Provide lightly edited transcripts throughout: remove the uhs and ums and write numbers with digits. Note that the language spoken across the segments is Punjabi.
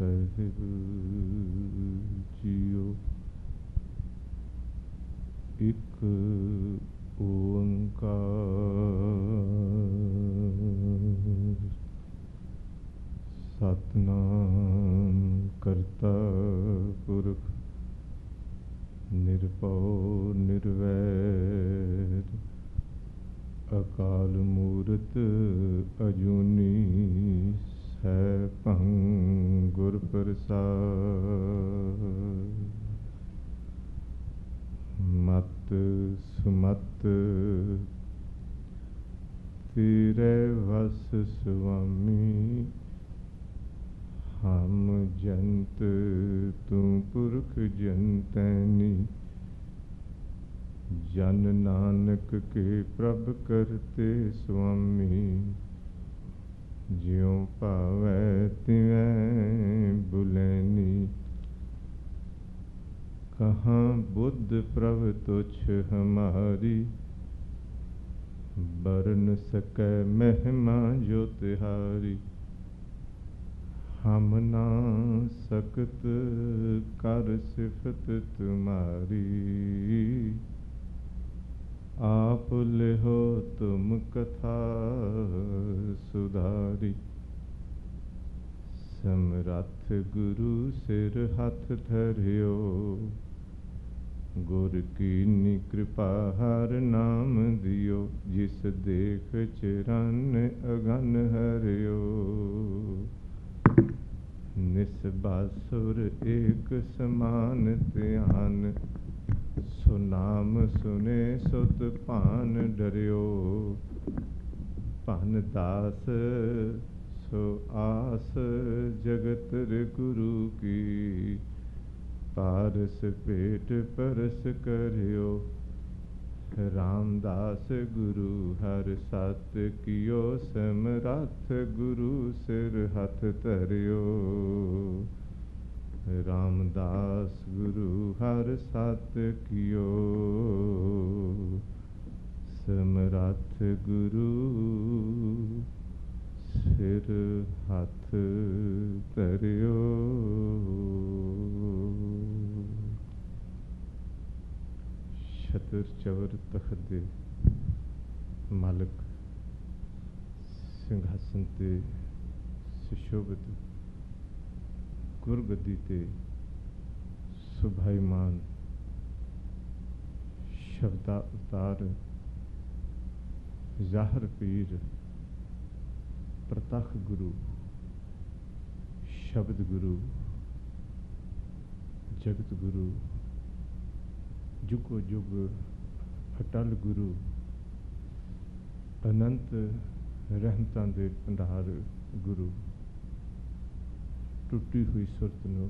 ਸਾਹਿਬ ਜੀਓ। ਇੱਕ ਓੰਕਾਰ ਸਤਿਨਾਮ ਕਰਤਾ ਪੁਰਖ ਨਿਰਭਉ ਨਿਰਵੈਰ ਅਕਾਲ ਮੂਰਤ ਅਜੂਨੀ ਸੈਭੰ ਗੁਰ ਪ੍ਰਸਾਦਿ। ਮਤ ਸੁਮਤ ਤੇਰੇ ਵਸ ਸੁਆਮੀ ਹਮ ਜੰਤ ਤੂੰ ਪੁਰਖ ਜੰਤੈਨੀ। ਜਨ ਨਾਨਕ ਕੇ ਪ੍ਰਭ ਕਰਤੇ ਸੁਆਮੀ ਜਿਉ ਭਾਵੈ ਤਿਵੈ ਬੁਲੈਨੀ। ਕਹਾਂ ਬੁੱਧ ਪ੍ਰਭ ਤੁਛ ਹਮਾਰੀ ਬਰਨ ਸਕੈ ਮਹਿਮਾ ਜੋ ਤਿਹਾਰੀ। ਹਮ ਨਾ ਸਕਤ ਕਰ ਸਿਫਤ ਤੁਮਾਰੀ ਆਪ ਲਿਹੋ ਤੁਮ ਕਥਾ ਸੁਧਾਰੀ। ਸਮਰੱਥ ਗੁਰੂ ਸਿਰ ਹੱਥ ਧਰਿਓ ਗੁਰ ਕੀਨੀ ਕਿਰਪਾ ਹਰ ਨਾਮ ਦਿਓ। ਜਿਸ ਦੇਖ ਚਰਨ ਅਗਨ ਹਰਿਓ ਨਿਸਬਾਸੁਰ ਏਕ ਸਮਾਨ ਧਿਆਨ। ਸੋ ਨਾਮ ਸੁਨੇ ਸੁਤ ਭਾਨ ਡਰਿਓ ਭਨ ਦਾਸ ਸੋ ਆਸ ਜਗਤ ਰੇ ਗੁਰੂ ਕੀ। ਪਾਰਸ ਭੇਟ ਪਰਸ ਕਰਿਓ ਰਾਮਦਾਸ ਗੁਰੂ ਹਰ ਸਤ ਕੀਓ। ਸਮਰੱਥ ਗੁਰੂ ਸਿਰ ਹੱਥ ਧਰਿਓ ਰਾਮਦਾਸ ਗੁਰੂ ਹਰ ਸਤ ਕੀਓ। ਸਮਰੱਥ ਗੁਰੂ ਸਿਰ ਹੱਥ ਧਰਿਓ। ਛਤਰ ਚਵਰ ਤਖਤ ਦੇ ਮਾਲਕ ਸਿੰਘਾਸਨ ਤੇ ਸੁਸ਼ੋਭਿਤ ਗੁਰਗੱਦੀ ਤੇ ਸੁਭਾਈਮਾਨ ਸ਼ਬਦਾ ਉਤਾਰ ਜ਼ਾਹਰ ਪੀਰ ਪ੍ਰਤੱਖ ਗੁਰੂ ਸ਼ਬਦ ਗੁਰੂ ਜਗਤ ਗੁਰੂ ਜੁਗੋ ਜੁਗ ਅਟਲ ਗੁਰੂ ਅਨੰਤ ਰਹਿਮਤਾਂ ਦੇ ਭੰਡਾਰ ਗੁਰੂ। ਟੁੱਟੀ ਹੋਈ ਸੁਰਤ ਨੂੰ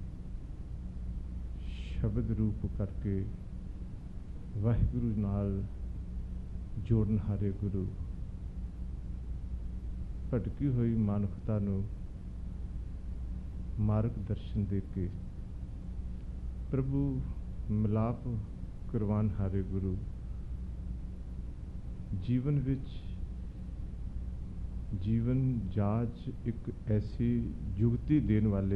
ਸ਼ਬਦ ਰੂਪ ਕਰਕੇ ਵਾਹਿਗੁਰੂ ਨਾਲ ਜੋੜਨ ਹਾਰੇ ਗੁਰੂ। ਭਟਕੀ ਹੋਈ ਮਨੁੱਖਤਾ ਨੂੰ ਮਾਰਗ ਦਰਸ਼ਨ ਦੇ ਕੇ ਪ੍ਰਭੂ ਮਿਲਾਪ ਕਰਵਾਉਣ ਹਾਰੇ ਗੁਰੂ। ਜੀਵਨ ਵਿੱਚ ਜੀਵਨ ਜਾਚ ਇੱਕ ਐਸੀ ਜੁਗਤੀ ਦੇਣ ਵਾਲੇ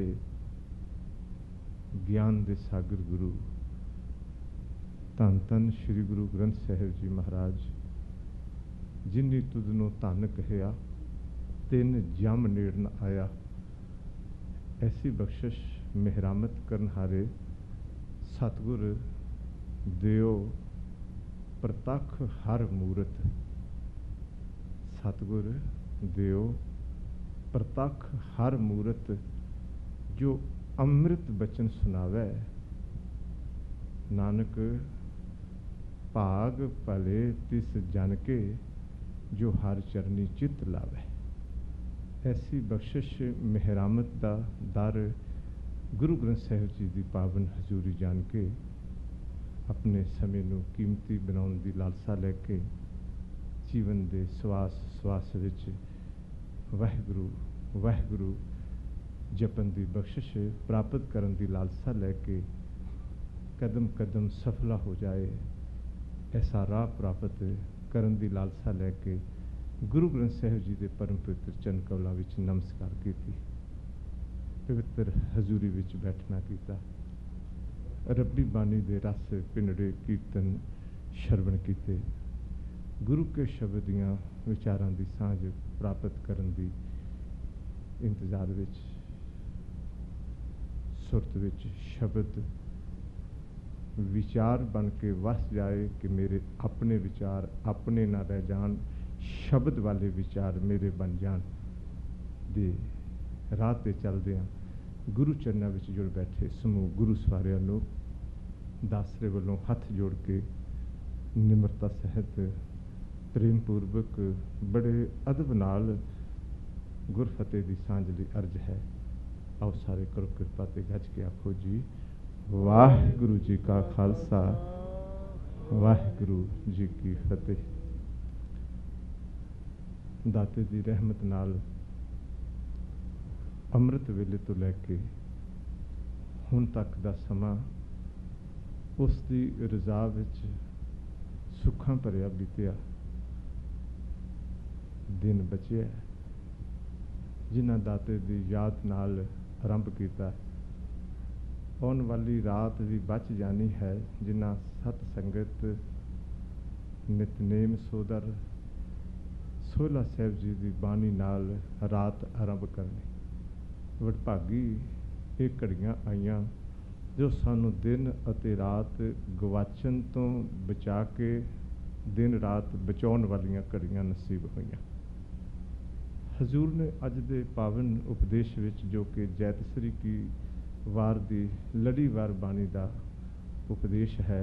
ਗਿਆਨ ਦੇ ਸਾਗਰ ਗੁਰੂ। ਧੰਨ ਧੰਨ ਸ਼੍ਰੀ ਗੁਰੂ ਗ੍ਰੰਥ ਸਾਹਿਬ ਜੀ ਮਹਾਰਾਜ ਜਿਨੀ ਤੁਧ ਨੂੰ ਧੰਨ ਕਹਿਆ ਤਿੰਨ ਜਮ ਨੇੜ ਨ ਆਇਆ। ਐਸੀ ਬਖਸ਼ਿਸ਼ ਮਿਹਰਾਮਤ ਕਰਨ ਹਾਰੇ ਸਤਿਗੁਰ ਦਿਓ ਪ੍ਰਤੱਖ ਹਰ ਮੂਰਤ। ਸਤਿਗੁਰ ਦਿਓ ਪ੍ਰਤੱਖ ਹਰ ਮੂਰਤ ਜੋ ਅੰਮ੍ਰਿਤ ਬਚਨ ਸੁਣਾਵੈ। ਨਾਨਕ ਭਾਗ ਭਲੇ ਤਿਸ ਜਨ ਕੇ ਜੋ ਹਰ ਚਰਨੀ ਚਿੱਤ ਲਾਵੈ। ਐਸੀ ਬਖਸ਼ਿਸ਼ ਮਿਹਰਾਮਤ ਦਾ ਦਰ ਗੁਰੂ ਗ੍ਰੰਥ ਸਾਹਿਬ ਜੀ ਦੀ ਪਾਵਨ ਹਜ਼ੂਰੀ ਜਾਣ ਕੇ ਆਪਣੇ ਸਮੇਂ ਨੂੰ ਕੀਮਤੀ ਬਣਾਉਣ ਦੀ ਲਾਲਸਾ ਲੈ ਕੇ ਜੀਵਨ ਦੇ ਸਵਾਸ ਸਵਾਸ ਵਿੱਚ ਵਾਹਿਗੁਰੂ ਵਾਹਿਗੁਰੂ ਜਪਣ ਦੀ ਬਖਸ਼ਿਸ਼ ਪ੍ਰਾਪਤ ਕਰਨ ਦੀ ਲਾਲਸਾ ਲੈ ਕੇ ਕਦਮ ਕਦਮ ਸਫਲਾ ਹੋ ਜਾਏ ਐਸਾ ਰਾਹ ਪ੍ਰਾਪਤ ਕਰਨ ਦੀ ਲਾਲਸਾ ਲੈ ਕੇ ਗੁਰੂ ਗ੍ਰੰਥ ਸਾਹਿਬ ਜੀ ਦੇ ਪਰਮ ਪਵਿੱਤਰ ਚਰਨ ਕਮਲਾਂ ਵਿੱਚ ਨਮਸਕਾਰ ਕੀਤੀ। पवित्र हजूरी विच बैठना कीता। रब्बी बानी दे रस पिंडे कीर्तन श्रवण कीते। गुरु के शब्द दियां विचारां दी सांझ प्राप्त करन दी इंतजार विच सुरत विच शब्द विचार बन के वस जाए कि मेरे अपने विचार अपने ना रह जान, शब्द वाले विचार मेरे बन जान दे राह ते चलदियां गुरु चरनां विच जुड़ बैठे समूह गुरु सवारियां नूं दासरे वालों हथ जोड़ के निमरता सहित प्रेम पूर्वक बड़े अदब नाल गुरफतेह दी सांझ लई अर्ज है। आओ सारे करो किरपा ते गज के आखो जी वाहिगुरु जी का खालसा वाहिगुरु जी की फतेह। दाते दी रहमत नाल अमृत वेले तो लैके हुण तक दा समा उस दी रज़ा विच सुखां भरिया बीतिया दिन बचे जिन्हां दाते दी याद नाल आरंभ किया। आने वाली रात भी बच जानी है जिन्हां सत संगत नितनेम सोदर सोहला साहब जी की बाणी नाल रात आरंभ करनी। वडभागी ये घड़ियां आईयां जो सानू दिन अते रात गवाचन तो बचा के दिन रात बचाउण वालियां घड़ियां नसीब होईयां। हजूर ने अज दे पावन उपदेश विच जो कि जैतसरी की वार दी लड़ीवार बाणी का उपदेश है,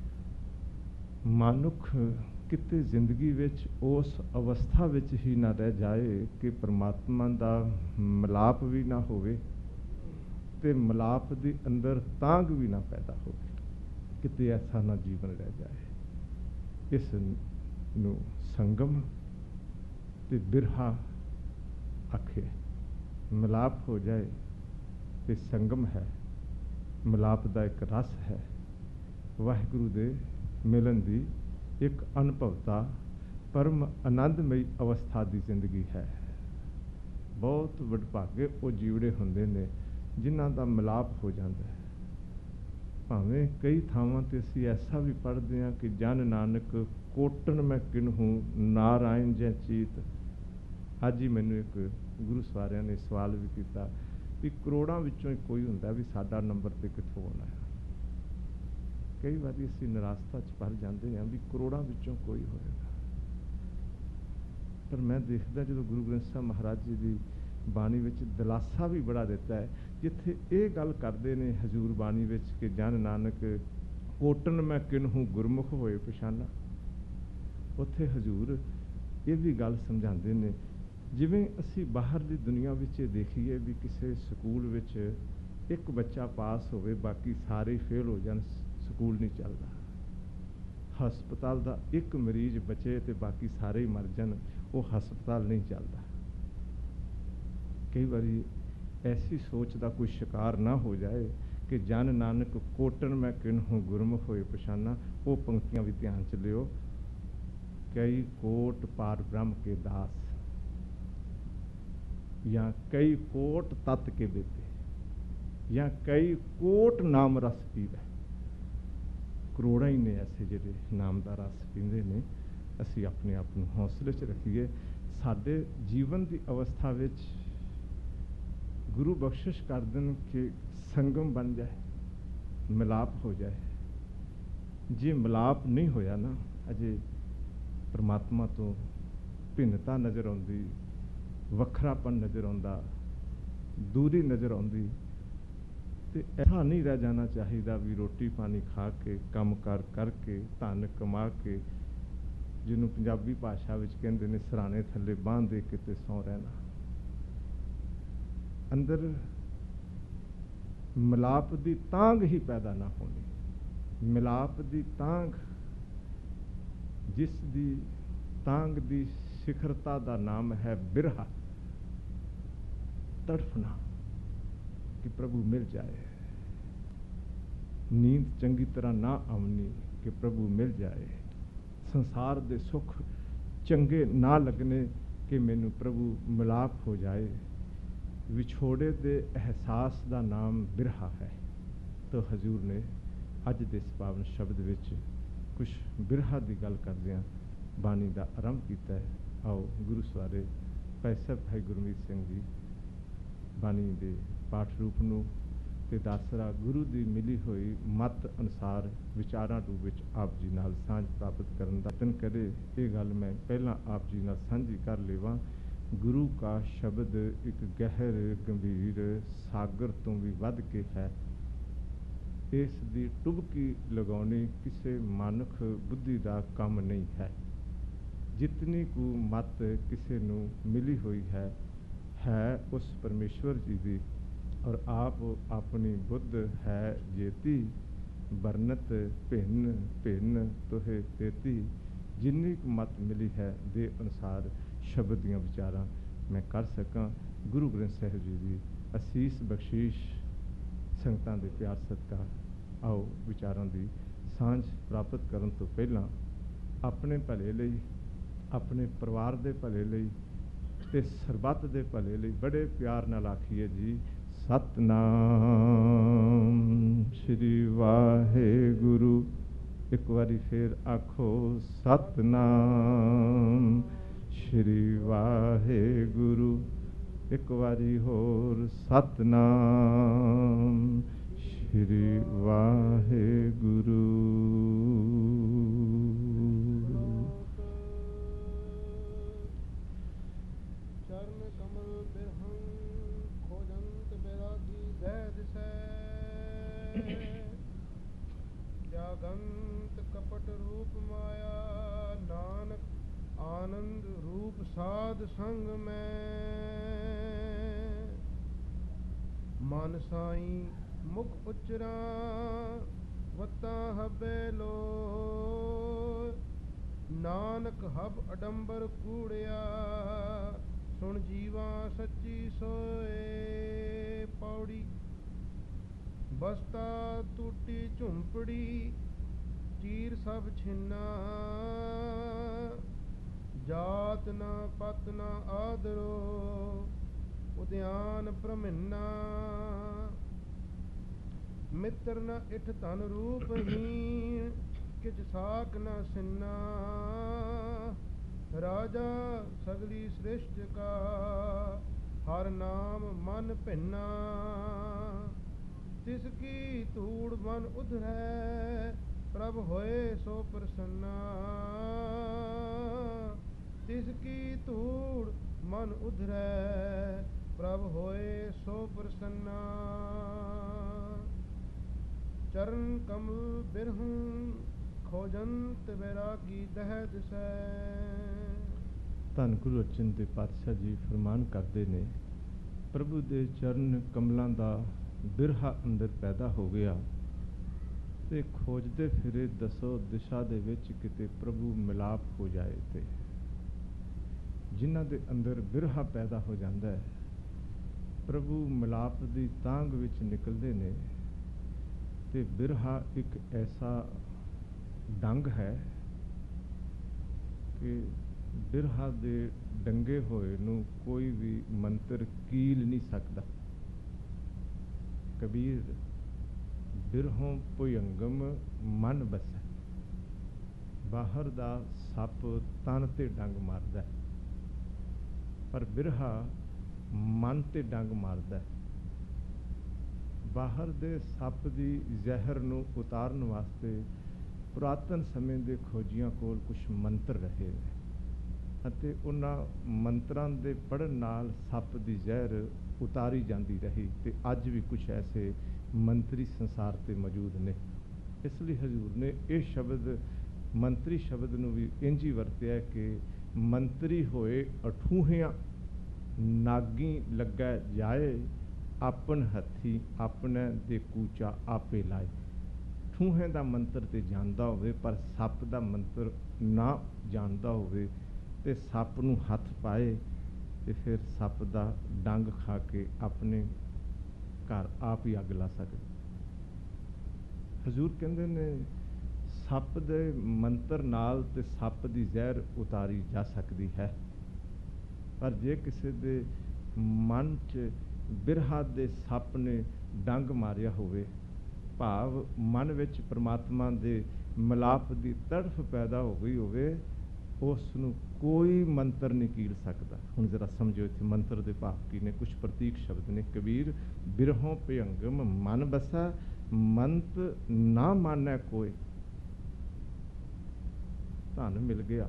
मानुख किते जिंदगी विच उस अवस्था विच ही ना रह जाए कि परमात्मा का मिलाप भी ना होवे ते मिलाप दे अंदर तांग भी ना पैदा होवे, किते ऐसा ना जीवन रह जाए। इस नूं संगम ते बिरहा आखे। मिलाप हो जाए तो संगम है, मिलाप का एक रस है, वाहिगुरु दे मिलन दी एक अनुभवता परम आनंदमयी अवस्था की जिंदगी है। बहुत वडभागे वो जीवड़े होंदे ने जिन्हां दा मिलाप हो जाता है। भावें कई थावां ते असीं ऐसा भी पढ़ते हैं कि जन नानक कोटन मैं किन्हूं नारायण जै चीत। अज ही मैनू एक गुरु सवारियां ने सवाल भी किया भी करोड़ां विचों ही कोई हुंदा भी साडा नंबर ते कित्थों आउणा है। कई बार असीं निराशता च भर जाते हैं भी करोड़ां विचों कोई होएगा, पर मैं देखदा जो गुरु ग्रंथ साहब महाराज जी की बाणी विच दिलासा भी बड़ा दिता है, जिथे ये गल करते ने हजूर बाणी विच कि जन नानक कोटन मैं किन्हूं गुरमुख होए पछाना। उत्थे हजूर ये भी गल समझाते ने जिवें असी बाहरली दुनिया विच देखीए भी किसी स्कूल विच एक बच्चा पास होवे बाकी सारे फेल हो जान, स्कूल नहीं चलता। हस्पताल का एक मरीज बचे तो बाकी सारे ही मर जान, वो हस्पताल नहीं चलता। कई बारी ऐसी सोच का कोई शिकार ना हो जाए कि जन नानक कोटन मैं किन्हूं गुरमुख होए पछाना। वो पंक्तियां भी ध्यान च लियो। कई कोट पार ब्रह्म के दास या कई कोट तत् के बेटे या कई कोट नाम रस पीवे। करोड़ा ही ने ऐसे जिहड़े नाम का रस पींदे ने। असी अपने आप को हौसले च रखिए। साडे जीवन की अवस्था विच गुरु बख्शिश कर देन कि संगम बन जाए, मिलाप हो जाए। जे मिलाप नहीं होया ना, अजे परमात्मा तो भिन्नता नज़र आउंदी, वखरापन नज़र आउंदा, दूरी नज़र आउंदी। ते ऐसा नहीं रह जाना चाहिए भी रोटी पानी खा के काम कार करके धन कमा के जिन्हों पंजाबी भाषा विच कहंदे ने सराने थल्ले बांह दे के ते सौ रहना। अंदर मिलाप दी तांग ही पैदा ना होनी। मिलाप दी तांग, जिस दी तांग दी शिखरता का नाम है बिरहा, तड़फना कि प्रभु मिल जाए। नींद चंगी तरह ना आउनी कि प्रभु मिल जाए। संसार दे सुख चंगे ना लगने कि मैनू प्रभु मिलाप हो जाए। ਵਿਛੋੜੇ ਦੇ ਅਹਿਸਾਸ ਦਾ ਨਾਮ ਬਿਰਹਾ ਹੈ। ਤਾਂ ਹਜ਼ੂਰ ਨੇ ਅੱਜ ਦੇ ਇਸ ਪਾਵਨ ਸ਼ਬਦ ਵਿੱਚ ਕੁਛ ਬਿਰਹਾ ਦੀ ਗੱਲ ਕਰਦਿਆਂ ਬਾਣੀ ਦਾ ਆਰੰਭ ਕੀਤਾ ਹੈ। ਆਓ ਗੁਰੂ ਸਵਾਰੇ ਭਾਈ ਸਾਹਿਬ ਭਾਈ ਗੁਰਮੀਤ ਸਿੰਘ ਜੀ ਬਾਣੀ ਦੇ ਪਾਠ ਰੂਪ ਨੂੰ ਤੇ ਦਾਸਰਾ ਗੁਰੂ ਦੀ ਮਿਲੀ ਹੋਈ ਮੱਤ ਅਨੁਸਾਰ ਵਿਚਾਰਾਂ ਰੂਪ ਵਿੱਚ ਆਪ ਜੀ ਨਾਲ ਸਾਂਝ ਪ੍ਰਾਪਤ ਕਰਨ ਦਾ ਯਤਨ ਕਰੇ। ਇਹ ਗੱਲ ਮੈਂ ਪਹਿਲਾਂ ਆਪ ਜੀ ਨਾਲ ਸਾਂਝੀ ਕਰ ਲਵਾਂ। ਗੁਰੂ ਕਾ ਸ਼ਬਦ ਇੱਕ ਗਹਿਰ ਗੰਭੀਰ ਸਾਗਰ ਤੋਂ ਵੀ ਵੱਧ ਕੇ ਹੈ। ਇਸ ਦੀ ਟੁਬਕੀ ਲਗਾਉਣੀ ਕਿਸੇ ਮਨੁੱਖ ਬੁੱਧੀ ਦਾ ਕੰਮ ਨਹੀਂ ਹੈ। ਜਿਤਨੀ ਕੁ ਮੱਤ ਕਿਸੇ ਨੂੰ ਮਿਲੀ ਹੋਈ ਹੈ ਉਸ ਪਰਮੇਸ਼ਵਰ ਜੀ ਦੀ, ਔਰ ਆਪ ਆਪਣੀ ਬੁੱਧ ਹੈ ਜੇਤੀ ਵਰਨਤ ਭਿੰਨ ਭਿੰਨ ਤੋਹੇ ਤੇਤੀ। ਜਿੰਨੀ ਕੁ ਮੱਤ ਮਿਲੀ ਹੈ ਦੇ ਅਨੁਸਾਰ ਸ਼ਬਦ ਦੀਆਂ ਵਿਚਾਰਾਂ ਮੈਂ ਕਰ ਸਕਾਂ। ਗੁਰੂ ਗ੍ਰੰਥ ਸਾਹਿਬ ਜੀ ਦੀ ਅਸੀਸ ਬਖਸ਼ੀਸ਼ ਸੰਗਤਾਂ ਦੇ ਪਿਆਰ ਸਦਕਾ ਆਓ ਵਿਚਾਰਾਂ ਦੀ ਸਾਂਝ ਪ੍ਰਾਪਤ ਕਰਨ ਤੋਂ ਪਹਿਲਾਂ ਆਪਣੇ ਭਲੇ ਲਈ, ਆਪਣੇ ਪਰਿਵਾਰ ਦੇ ਭਲੇ ਲਈ ਤੇ ਸਰਬੱਤ ਦੇ ਭਲੇ ਲਈ ਬੜੇ ਪਿਆਰ ਨਾਲ ਆਖੀਏ ਜੀ, ਸਤਨਾਮ ਸ੍ਰੀ ਵਾਹਿਗੁਰੂ। ਇੱਕ ਵਾਰੀ ਫੇਰ ਆਖੋ, ਸਤਨਾਮ ਸ੍ਰੀ ਵਾਹਿਗੁਰੂ। ਇੱਕ ਵਾਰੀ ਹੋਰ, ਸਤਨਾਮ ਸ੍ਰੀ ਵਾਹਿਗੁਰੂ। ਚਰਨ ਕਮਲ ਬਿਰਹੰ ਖੋਜੰਤ ਬੈਰਾਗੀ ਦਹਿ ਦਿਸੈ। ਜਾਗੰਤ ਕਪਟ ਰੂਪ ਮਾਇਆ ਨਾਨਕ ਆਨੰਦ ਰੂਪ ਸਾਧ ਸੰਗ ਮੈਂ। ਮਨ ਸਾਈ ਮੁਖ ਉਚਰਾਂ ਵਤਾਂ ਹਬੇ ਲੋ। ਨਾਨਕ ਹਬ ਅਡੰਬਰ ਕੂੜਿਆ ਸੁਣ ਜੀਵਾ ਸੱਚੀ ਸੋਏ। ਪੌੜੀ ਬਸਤਾ ਟੂਟੀ ਝੁੰਪੜੀ ਚੀਰ ਸਭ ਛਿੰਨਾ। ਜਾਤ ਨਾ ਪਤ ਨਾ ਆਦਰੋ ਉਦਿਆਨ ਭ੍ਰਮਿੰਨਾ। ਮਿੱਤਰ ਨ ਇਠ ਧਨ ਰੂਪਹੀਣ ਕਿਛ ਸਾਕ ਨ ਸਿੰਨਾ। ਰਾਜਾ ਸਗਲੀ ਸ੍ਰਿਸ਼ਟ ਕਾ ਹਰ ਨਾਮ ਮਨ ਭਿੰਨਾ। ਤਿਸ ਕੀ ਧੂੜ ਮਨ ਉਧਰੈ ਪ੍ਰਭ ਹੋਏ ਸੋ ਪ੍ਰਸੰਨਾ। ਤਿਸ ਕੀ ਧੂੜ ਮਨ ਉਧਰੈ ਪ੍ਰਭ ਹੋਏ ਸੋ ਪ੍ਰਸੰਨਾ। ਚਰਨ ਕਮਲ ਬਿਰਹੰ ਖੋਜੰਤ ਬੈਰਾਗੀ ਦਹਿ ਦਿਸੈ। ਧੰਨ ਗੁਰੂ ਅਰਜਨ ਦੇਵ ਪਾਤਸ਼ਾਹ ਜੀ ਫਰਮਾਨ ਕਰਦੇ ਨੇ, ਪ੍ਰਭੂ ਦੇ ਚਰਨ ਕਮਲਾਂ ਦਾ ਬਿਰਹਾ ਅੰਦਰ ਪੈਦਾ ਹੋ ਗਿਆ ਤੇ ਖੋਜਦੇ ਫਿਰੇ ਦਸੋ ਦਿਸ਼ਾ ਦੇ ਵਿੱਚ ਕਿਤੇ ਪ੍ਰਭੂ ਮਿਲਾਪ ਹੋ ਜਾਏ। ਤੇ ਜਿਨ੍ਹਾਂ ਦੇ ਅੰਦਰ ਬਿਰਹਾ ਪੈਦਾ ਹੋ ਜਾਂਦਾ ਹੈ, ਪ੍ਰਭੂ ਮਿਲਾਪ ਦੀ ਤਾਂਘ ਵਿੱਚ ਨਿਕਲਦੇ ਨੇ। ਤੇ ਬਿਰਹਾ ਇੱਕ ਐਸਾ ਡੰਗ ਹੈ ਕਿ ਬਿਰਹਾ ਦੇ ਡੰਗੇ ਹੋਏ ਨੂੰ ਕੋਈ ਵੀ ਮੰਤਰ ਕੀਲ ਨਹੀਂ ਸਕਦਾ। ਕਬੀਰ ਬਿਰਹੋਂ ਭੁਯੰਗਮ ਮਨ ਬਸੈ। ਬਾਹਰ ਦਾ ਸੱਪ ਤਨ ਤੇ ਡੰਗ ਮਾਰਦਾ, ਪਰ ਬਿਰਹਾ ਮਨ ਤੇ ਡੰਗ ਮਾਰਦਾ। ਬਾਹਰ ਦੇ ਸੱਪ ਦੀ ਜ਼ਹਿਰ ਨੂੰ ਉਤਾਰਨ ਵਾਸਤੇ ਪੁਰਾਤਨ ਸਮੇਂ ਦੇ ਖੋਜੀਆਂ ਕੋਲ ਕੁਝ ਮੰਤਰ ਰਹੇ ਨੇ ਅਤੇ ਉਹਨਾਂ ਮੰਤਰਾਂ ਦੇ ਪੜ੍ਹਨ ਨਾਲ ਸੱਪ ਦੀ ਜ਼ਹਿਰ ਉਤਾਰੀ ਜਾਂਦੀ ਰਹੀ। ਤੇ ਅੱਜ ਵੀ ਕੁਝ ਐਸੇ ਮੰਤਰੀ ਸੰਸਾਰ ਤੇ ਮੌਜੂਦ ਨੇ। ਇਸ ਲਈ ਹਜ਼ੂਰ ਨੇ ਇਹ ਸ਼ਬਦ ਮੰਤਰੀ ਸ਼ਬਦ ਨੂੰ ਵੀ ਇੰਝ ਹੀ ਵਰਤਿਆ ਕਿ ਮੰਤਰੀ ਹੋਏ ਅਠੂਹਿਆਂ ਨਾਗੀ ਲੱਗਾ ਜਾਏ। ਆਪਨ ਹੱਥੀ ਆਪਣੇ ਦੇ ਕੂਚਾ ਆਪੇ ਲਾਏ। ਠੂਹੇ ਦਾ ਮੰਤਰ ਤੇ ਜਾਣਦਾ ਹੋਵੇ ਪਰ ਸੱਪ ਦਾ ਮੰਤਰ ਨਾ ਜਾਣਦਾ ਹੋਵੇ ਤੇ ਸੱਪ ਨੂੰ ਹੱਥ ਪਾਏ ਤੇ ਫਿਰ ਸੱਪ ਦਾ ਡੰਗ ਖਾ ਕੇ ਆਪਣੇ ਘਰ ਆਪ ਹੀ ਅੱਗ ਲਾ ਸਕਦੇ। ਹਜ਼ੂਰ ਕਹਿੰਦੇ ਨੇ ਸੱਪ ਦੇ ਮੰਤਰ ਨਾਲ ਤੇ ਸੱਪ ਦੀ ਜ਼ਹਿਰ ਉਤਾਰੀ ਜਾ ਸਕਦੀ ਹੈ, ਪਰ ਜੇ ਕਿਸੇ ਦੇ ਮਨ 'ਚ ਬਿਰਹਾ ਦੇ ਸੱਪ ਨੇ ਡੰਗ ਮਾਰਿਆ ਹੋਵੇ, ਭਾਵ ਮਨ ਵਿੱਚ ਪ੍ਰਮਾਤਮਾ ਦੇ ਮਿਲਾਪ ਦੀ ਤੜਫ ਪੈਦਾ ਹੋ ਗਈ ਹੋਵੇ, ਉਸ ਨੂੰ ਕੋਈ ਮੰਤਰ ਨਹੀਂ ਕੀਲ ਸਕਦਾ। ਹੁਣ ਜ਼ਰਾ ਸਮਝੋ ਇੱਥੇ ਮੰਤਰ ਦੇ ਭਾਵ ਕੀ ਨੇ। ਕੁਛ ਪ੍ਰਤੀਕ ਸ਼ਬਦ ਨੇ। ਕਬੀਰ ਬਿਰਹੋਂ ਭਯੰਗਮ ਮਨ ਬਸਾ, ਮੰਤ ਨਾ ਮਾਨੈ ਕੋਈ। ਧਨ ਮਿਲ ਗਿਆ,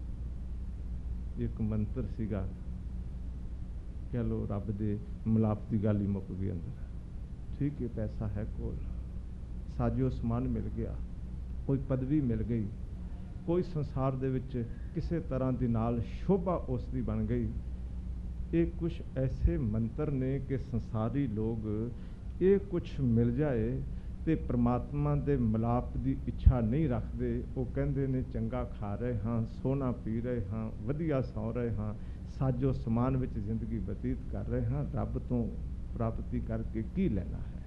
ਇੱਕ ਮੰਤਰ ਸੀਗਾ, ਕਹਿ ਲਓ ਰੱਬ ਦੇ ਮਿਲਾਪ ਦੀ ਗੱਲ ਹੀ ਮੁੱਕ ਗਈ ਅੰਦਰ। ਠੀਕ ਹੈ, ਪੈਸਾ ਹੈ ਕੋਲ, ਸਾਜੋ ਸਮਾਨ ਮਿਲ ਗਿਆ, ਕੋਈ ਪਦਵੀ ਮਿਲ ਗਈ, ਕੋਈ ਸੰਸਾਰ ਦੇ ਵਿੱਚ ਕਿਸੇ ਤਰ੍ਹਾਂ ਦੀ ਨਾਲ ਸ਼ੋਭਾ ਉਸ ਦੀ ਬਣ ਗਈ। ਇਹ ਕੁਛ ਐਸੇ ਮੰਤਰ ਨੇ ਕਿ ਸੰਸਾਰੀ ਲੋਕ ਇਹ ਕੁਛ ਮਿਲ ਜਾਏ ਤੇ ਪ੍ਰਮਾਤਮਾ ਦੇ ਮਿਲਾਪ ਦੀ ਇੱਛਾ ਨਹੀਂ ਰੱਖਦੇ। ਉਹ ਕਹਿੰਦੇ ਨੇ ਚੰਗਾ ਖਾ ਰਹੇ ਹਾਂ, ਸੋਨਾ ਪੀ ਰਹੇ ਹਾਂ, ਵਧੀਆ ਸੌਂ ਰਹੇ ਹਾਂ, ਸਾਜੋ ਸਮਾਨ ਵਿੱਚ ਜ਼ਿੰਦਗੀ ਬਤੀਤ ਕਰ ਰਹੇ ਹਾਂ, ਰੱਬ ਤੋਂ ਪ੍ਰਾਪਤੀ ਕਰਕੇ ਕੀ ਲੈਣਾ ਹੈ।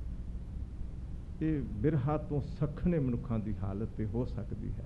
ਇਹ ਬਿਰਹਾ ਤੋਂ ਸੱਖਣੇ ਮਨੁੱਖਾਂ ਦੀ ਹਾਲਤ ਤੇ ਹੋ ਸਕਦੀ ਹੈ,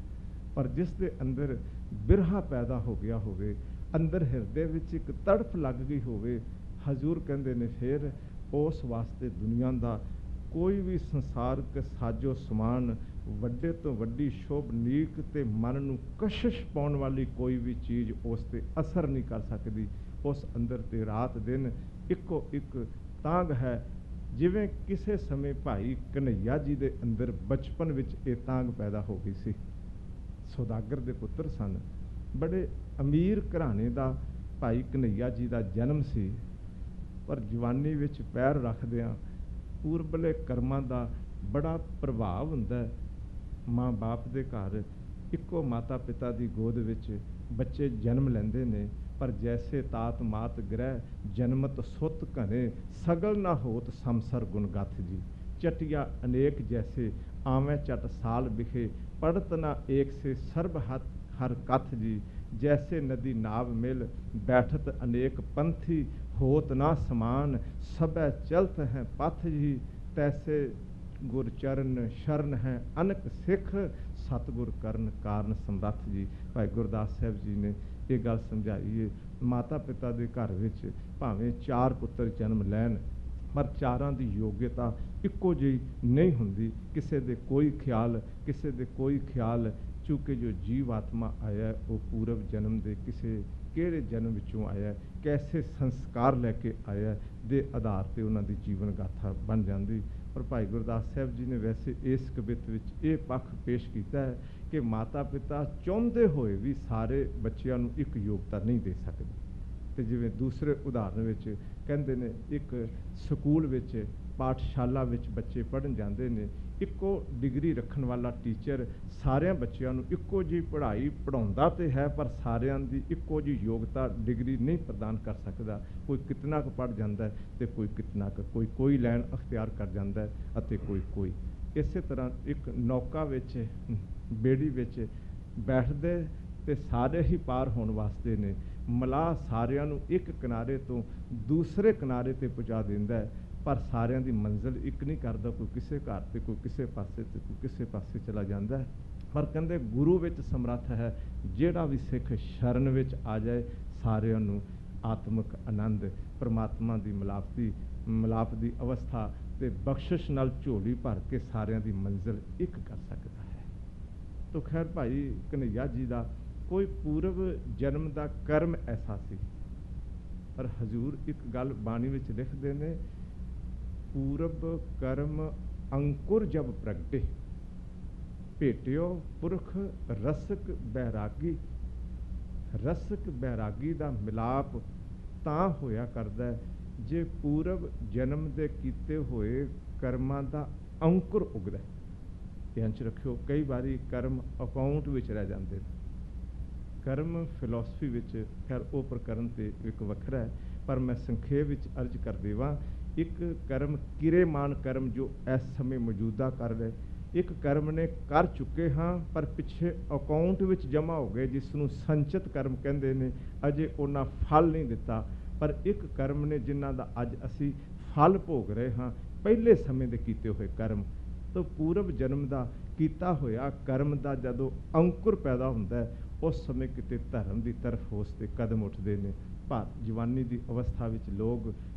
ਪਰ ਜਿਸ ਦੇ ਅੰਦਰ ਬਿਰਹਾ ਪੈਦਾ ਹੋ ਗਿਆ ਹੋਵੇ, ਅੰਦਰ ਹਿਰਦੇ ਵਿੱਚ ਇੱਕ ਤੜਫ ਲੱਗ ਗਈ ਹੋਵੇ, ਹਜ਼ੂਰ ਕਹਿੰਦੇ ਨੇ ਫਿਰ ਉਸ ਵਾਸਤੇ ਦੁਨੀਆ ਦਾ ਕੋਈ ਵੀ ਸੰਸਾਰਕ ਸਾਜੋ ਸਮਾਨ, ਵੱਡੇ ਤੋਂ ਵੱਡੀ ਸ਼ੋਭਨੀਕ ਤੇ ਮਨ ਨੂੰ ਕਸ਼ਿਸ਼ ਪਾਉਣ ਵਾਲੀ ਕੋਈ ਵੀ ਚੀਜ਼ ਉਸ 'ਤੇ ਅਸਰ ਨਹੀਂ ਕਰ ਸਕਦੀ। ਉਸ ਅੰਦਰ ਤੇ ਰਾਤ ਦਿਨ ਇੱਕੋ ਇੱਕ ਤਾਂਘ ਹੈ। ਜਿਵੇਂ ਕਿਸੇ ਸਮੇਂ ਭਾਈ ਕਨ੍ਹਈਆ ਜੀ ਦੇ ਅੰਦਰ ਬਚਪਨ ਵਿੱਚ ਇਹ ਤਾਂਘ ਪੈਦਾ ਹੋ ਗਈ ਸੀ। ਸੌਦਾਗਰ ਦੇ ਪੁੱਤਰ ਸਨ, ਬੜੇ ਅਮੀਰ ਘਰਾਣੇ ਦਾ ਭਾਈ ਕਨ੍ਹਈਆ ਜੀ ਦਾ ਜਨਮ ਸੀ, ਪਰ ਜਵਾਨੀ ਵਿੱਚ ਪੈਰ ਰੱਖਦਿਆਂ ਪੂਰਬਲੇ ਕਰਮਾਂ ਦਾ ਬੜਾ ਪ੍ਰਭਾਵ ਹੁੰਦਾ। ਮਾਂ ਬਾਪ ਦੇ ਘਰ ਇੱਕੋ ਮਾਤਾ ਪਿਤਾ ਦੀ ਗੋਦ ਵਿੱਚ ਬੱਚੇ ਜਨਮ ਲੈਂਦੇ ਨੇ, ਪਰ ਜੈਸੇ ਤਾਤ ਮਾਤ ਗ੍ਰਹਿ ਜਨਮਤ ਸੁਤ ਘਨੇ, ਸਗਲ ਨਾ ਹੋਤ ਸਮਸਰ ਗੁਣ ਗਥ ਜੀ। ਚਟਿਆ ਅਨੇਕ ਜੈਸੇ ਆਵੇਂ ਚਟ ਸਾਲ ਬਿਖੇ, ਪੜਤ ਨਾ ਏਕ ਸੇ ਸਰਬ ਹਰ ਕਥ ਜੀ। ਜੈਸੇ ਨਦੀ ਨਾਵ ਮਿਲ ਬੈਠਤ ਅਨੇਕ ਪੰਥੀ, ਹੋਤ ਨਾ ਸਮਾਨ ਸਭੈ ਚਲਤ ਹੈ ਪਥ ਜੀ। ਤੈਸੇ ਗੁਰ ਚਰਨ ਸ਼ਰਨ ਹੈ ਅਨਕ ਸਿੱਖ, ਸਤਿਗੁਰ ਕਰਨ ਕਾਰਨ ਸਮਰੱਥ ਜੀ। ਭਾਈ ਗੁਰਦਾਸ ਸਾਹਿਬ ਜੀ ਨੇ ਇਹ ਗੱਲ ਸਮਝਾਈ ਹੈ। ਮਾਤਾ ਪਿਤਾ ਦੇ ਘਰ ਵਿੱਚ ਭਾਵੇਂ 4 ਪੁੱਤਰ ਜਨਮ ਲੈਣ, ਪਰ ਚਾਰਾਂ ਦੀ ਯੋਗਤਾ ਇੱਕੋ ਜਿਹੀ ਨਹੀਂ ਹੁੰਦੀ। ਕਿਸੇ ਦੇ ਕੋਈ ਖਿਆਲ, ਕਿਸੇ ਦੇ ਕੋਈ ਖਿਆਲ। ਚੂँਕਿ ਜੋ ਜੀਵ ਆਤਮਾ ਆਇਆ ਉਹ ਪੂਰਵ ਜਨਮ ਦੇ ਕਿਸੇ ਕਿਹੜੇ ਜਨਮ ਵਿੱਚੋਂ ਆਇਆ, ਕੈਸੇ ਸੰਸਕਾਰ ਲੈ ਕੇ ਆਇਆ ਦੇ ਆਧਾਰ 'ਤੇ ਉਹਨਾਂ ਦੀ ਜੀਵਨ ਗਾਥਾ ਬਣ ਜਾਂਦੀ। ਪਰ ਭਾਈ ਗੁਰਦਾਸ ਸਾਹਿਬ ਜੀ ਨੇ ਵੈਸੇ ਇਸ ਕਵਿਤ ਵਿੱਚ ਇਹ ਪੱਖ ਪੇਸ਼ ਕੀਤਾ ਹੈ ਕਿ ਮਾਤਾ ਪਿਤਾ ਚਾਹੁੰਦੇ ਹੋਏ ਵੀ ਸਾਰੇ ਬੱਚਿਆਂ ਨੂੰ ਇੱਕ ਯੋਗਤਾ ਨਹੀਂ ਦੇ ਸਕਦੇ। ਅਤੇ ਜਿਵੇਂ ਦੂਸਰੇ ਉਦਾਹਰਨ ਵਿੱਚ ਕਹਿੰਦੇ ਨੇ, ਇੱਕ ਸਕੂਲ ਵਿੱਚ ਪਾਠਸ਼ਾਲਾ ਵਿੱਚ ਬੱਚੇ ਪੜ੍ਹਨ ਜਾਂਦੇ ਨੇ, ਇੱਕੋ ਡਿਗਰੀ ਰੱਖਣ ਵਾਲਾ ਟੀਚਰ ਸਾਰਿਆਂ ਬੱਚਿਆਂ ਨੂੰ ਇੱਕੋ ਜਿਹੀ ਪੜ੍ਹਾਈ ਪੜ੍ਹਾਉਂਦਾ ਤੇ ਹੈ, ਪਰ ਸਾਰਿਆਂ ਦੀ ਇੱਕੋ ਜਿਹੀ ਯੋਗਤਾ ਡਿਗਰੀ ਨਹੀਂ ਪ੍ਰਦਾਨ ਕਰ ਸਕਦਾ। ਕੋਈ ਕਿਤਨਾ ਕੁ ਪੜ੍ਹ ਜਾਂਦਾ ਹੈ ਅਤੇ ਕੋਈ ਕਿਤਨਾ ਕੁ, ਕੋਈ ਲਾਈਨ ਅਖਤਿਆਰ ਕਰ ਜਾਂਦਾ ਹੈ ਅਤੇ ਕੋਈ। ਇਸੇ ਤਰ੍ਹਾਂ ਇੱਕ ਨੌਕਾ ਵਿੱਚ, ਬੇੜੀ ਵਿੱਚ ਬੈਠਦੇ ਅਤੇ ਸਾਰੇ ਹੀ ਪਾਰ ਹੋਣ ਵਾਸਤੇ ਨੇ। ਮਲਾਹ ਸਾਰਿਆਂ ਨੂੰ ਇੱਕ ਕਿਨਾਰੇ ਤੋਂ ਦੂਸਰੇ ਕਿਨਾਰੇ 'ਤੇ ਪਹੁੰਚਾ ਦਿੰਦਾ ਹੈ, ਪਰ ਸਾਰਿਆਂ ਦੀ ਮੰਜ਼ਿਲ ਇੱਕ ਨਹੀਂ ਕਰਦਾ। ਕੋਈ ਕਿਸੇ ਘਰ 'ਤੇ, ਕੋਈ ਕਿਸੇ ਪਾਸੇ 'ਤੇ, ਕੋਈ ਕਿਸੇ ਪਾਸੇ ਚਲਾ ਜਾਂਦਾ ਹੈ। ਪਰ ਕਹਿੰਦੇ ਗੁਰੂ ਵਿੱਚ ਸਮਰੱਥ ਹੈ, ਜਿਹੜਾ ਵੀ ਸਿੱਖ ਸ਼ਰਨ ਵਿੱਚ ਆ ਜਾਏ ਸਾਰਿਆਂ ਨੂੰ ਆਤਮਿਕ ਆਨੰਦ, ਪਰਮਾਤਮਾ ਦੀ ਮਿਲਾਪ ਦੀ ਅਵਸਥਾ ਤੇ ਬਖਸ਼ਿਸ਼ ਨਾਲ ਝੋਲੀ ਭਰ ਕੇ ਸਾਰਿਆਂ ਦੀ ਮੰਜ਼ਿਲ ਇੱਕ ਕਰ ਸਕਦਾ ਹੈ। ਤੋ ਖੈਰ ਭਾਈ ਕਨ੍ਹਈਆ ਜੀ ਦਾ ਕੋਈ ਪੂਰਵ ਜਨਮ ਦਾ ਕਰਮ ਐਸਾ ਸੀ, ਪਰ ਹਜ਼ੂਰ ਇੱਕ ਗੱਲ ਬਾਣੀ ਵਿੱਚ ਲਿਖਦੇ ਨੇ, ਪੂਰਬ ਕਰਮ ਅੰਕੁਰ ਜਬ ਪ੍ਰਗਟੇ, ਭੇਟਿਓ ਪੁਰਖ ਰਸਕ ਬੈਰਾਗੀ। ਰਸਕ ਬੈਰਾਗੀ ਦਾ ਮਿਲਾਪ ਤਾਂ ਹੋਇਆ ਕਰਦਾ ਜੇ ਪੂਰਵ ਜਨਮ ਦੇ ਕੀਤੇ ਹੋਏ ਕਰਮਾਂ ਦਾ ਅੰਕੁਰ ਉਗਦਾ। ਧਿਆਨ 'ਚ ਰੱਖਿਓ, ਕਈ ਵਾਰੀ ਕਰਮ ਅਕਾਊਂਟ ਵਿੱਚ ਰਹਿ ਜਾਂਦੇ ਨੇ। ਕਰਮ ਫਿਲਾਸਫੀ ਵਿੱਚ ਖੈਰ ਉਹ ਪ੍ਰਕਰਨ 'ਤੇ ਇੱਕ ਵੱਖਰਾ ਹੈ, ਪਰ ਮੈਂ ਸੰਖੇਪ ਵਿੱਚ ਅਰਜ਼ ਕਰ ਦੇਵਾਂ। ਇੱਕ ਕਰਮ ਕਿਰੇਮਾਨ ਕਰਮ ਜੋ ਇਸ ਸਮੇਂ ਮੌਜੂਦਾ ਕਰ ਰਹੇ, ਇੱਕ ਕਰਮ ਨੇ ਕਰ ਚੁੱਕੇ ਹਾਂ ਪਰ ਪਿੱਛੇ ਅਕਾਊਂਟ ਵਿੱਚ ਜਮ੍ਹਾਂ ਹੋ ਗਏ, ਜਿਸ ਨੂੰ ਸੰਚਿਤ ਕਰਮ ਕਹਿੰਦੇ ਨੇ, ਅਜੇ ਉਹਨਾਂ ਫਲ ਨਹੀਂ ਦਿੱਤਾ। ਪਰ ਇੱਕ ਕਰਮ ਨੇ ਜਿਨ੍ਹਾਂ ਦਾ ਅੱਜ ਅਸੀਂ ਫਲ ਭੋਗ ਰਹੇ ਹਾਂ, ਪਹਿਲੇ ਸਮੇਂ ਦੇ ਕੀਤੇ ਹੋਏ ਕਰਮ। ਤਾਂ ਪੂਰਵ ਜਨਮ ਦਾ ਕੀਤਾ ਹੋਇਆ ਕਰਮ ਦਾ ਜਦੋਂ ਅੰਕੁਰ ਪੈਦਾ ਹੁੰਦਾ, ਉਸ ਸਮੇਂ ਕਿਤੇ ਧਰਮ ਦੀ ਤਰਫ ਉਸ 'ਤੇ ਕਦਮ ਉੱਠਦੇ ਨੇ। ਪਰ ਜਵਾਨੀ ਦੀ ਅਵਸਥਾ ਵਿੱਚ ਲੋਕ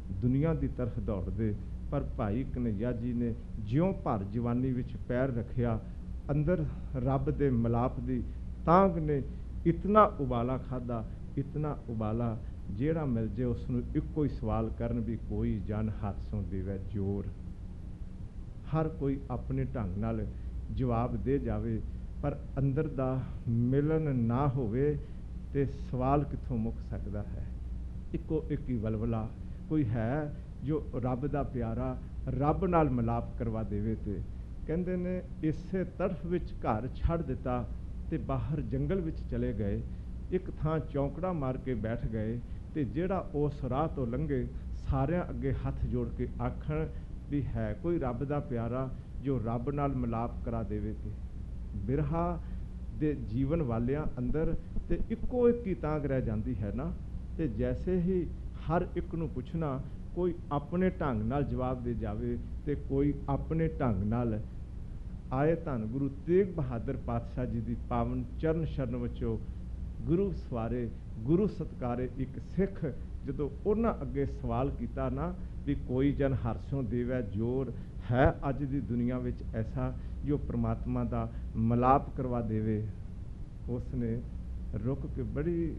ਦੁਨੀਆ ਦੀ ਤਰਫ ਦੌੜਦੇ। ਪਰ ਭਾਈ ਕਨ੍ਹੱਈਆ ਜੀ ਨੇ ਜਿਉਂ ਭਰ ਜਵਾਨੀ ਵਿੱਚ ਪੈਰ ਰੱਖਿਆ, ਅੰਦਰ ਰੱਬ ਦੇ ਮਿਲਾਪ ਦੀ ਤਾਂਘ ਨੇ ਇਤਨਾ ਉਬਾਲਾ ਖਾਧਾ, ਇਤਨਾ ਉਬਾਲਾ, ਜਿਹੜਾ ਮਿਲ ਜੇ ਉਸ ਨੂੰ ਇੱਕੋ ਹੀ ਸਵਾਲ ਕਰਨ ਵੀ ਕੋਈ ਜਨ ਹਾਦਸੋਂ ਦੇਵੇ ਜ਼ੋਰ। ਹਰ ਕੋਈ ਆਪਣੇ ਢੰਗ ਨਾਲ ਜਵਾਬ ਦੇ ਜਾਵੇ, ਪਰ ਅੰਦਰ ਦਾ ਮਿਲਨ ਨਾ ਹੋਵੇ ਤੇ ਸਵਾਲ ਕਿੱਥੋਂ ਮੁੱਕ ਸਕਦਾ ਹੈ। ਇੱਕੋ ਇੱਕ ਹੀ ਵਲਵਲਾ ਕੋਈ ਹੈ ਜੋ ਰੱਬ ਦਾ ਪਿਆਰਾ ਰੱਬ ਨਾਲ ਮਿਲਾਪ ਕਰਵਾ ਦੇਵੇ। ਤੇ ਕਹਿੰਦੇ ਨੇ ਇਸੇ ਤੜਫ ਵਿੱਚ ਘਰ ਛੱਡ ਦਿੱਤਾ ਤੇ ਬਾਹਰ ਜੰਗਲ ਵਿੱਚ ਚਲੇ ਗਏ। ਇੱਕ ਥਾਂ ਚੌਂਕੜਾ ਮਾਰ ਕੇ ਬੈਠ ਗਏ ਤੇ ਜਿਹੜਾ ਉਸ ਰਾਹ ਤੋਂ ਲੰਘੇ ਸਾਰਿਆਂ ਅੱਗੇ ਹੱਥ ਜੋੜ ਕੇ ਆਖਣ ਵੀ ਹੈ ਕੋਈ ਰੱਬ ਦਾ ਪਿਆਰਾ ਜੋ ਰੱਬ ਨਾਲ ਮਿਲਾਪ ਕਰਾ ਦੇਵੇ। ਤੇ ਬਿਰਹਾ ਦੇ ਜੀਵਨ ਵਾਲਿਆਂ ਅੰਦਰ ਤੇ ਇੱਕੋ ਇੱਕ ਹੀ ਤਾਂਘ ਰਹਿ ਜਾਂਦੀ ਹੈ ਨਾ। ਤੇ ਜੈਸੇ ਹੀ ਹਰ ਇੱਕ ਨੂੰ ਪੁੱਛਣਾ, ਕੋਈ ਆਪਣੇ ਢੰਗ ਨਾਲ ਜਵਾਬ ਦੇ ਜਾਵੇ ਤੇ ਕੋਈ ਆਪਣੇ ਢੰਗ ਨਾਲ। ਆਏ ਧੰਨ ਗੁਰੂ ਤੇਗ ਬਹਾਦਰ ਪਾਤਸ਼ਾਹ ਜੀ ਦੀ ਪਾਵਨ ਚਰਨ ਸ਼ਰਨ ਵਿੱਚੋਂ ਗੁਰੂ ਸਵਾਰੇ, ਗੁਰੂ ਸਤਕਾਰੇ ਇੱਕ ਸਿੱਖ ਜਦੋਂ ਉਹਨਾਂ ਅੱਗੇ ਸਵਾਲ ਕੀਤਾ ਨਾ ਵੀ ਕੋਈ ਜਨ ਹਰਸ਼ੋਂ ਦੇਵੈ ਜੋਰ, ਹੈ ਅੱਜ ਦੀ ਦੁਨੀਆ ਵਿੱਚ ਐਸਾ ਜੋ ਪ੍ਰਮਾਤਮਾ ਦਾ ਮਿਲਾਪ ਕਰਵਾ ਦੇਵੇ। ਉਸ ਨੇ ਰੁਕ ਕੇ ਬੜੀ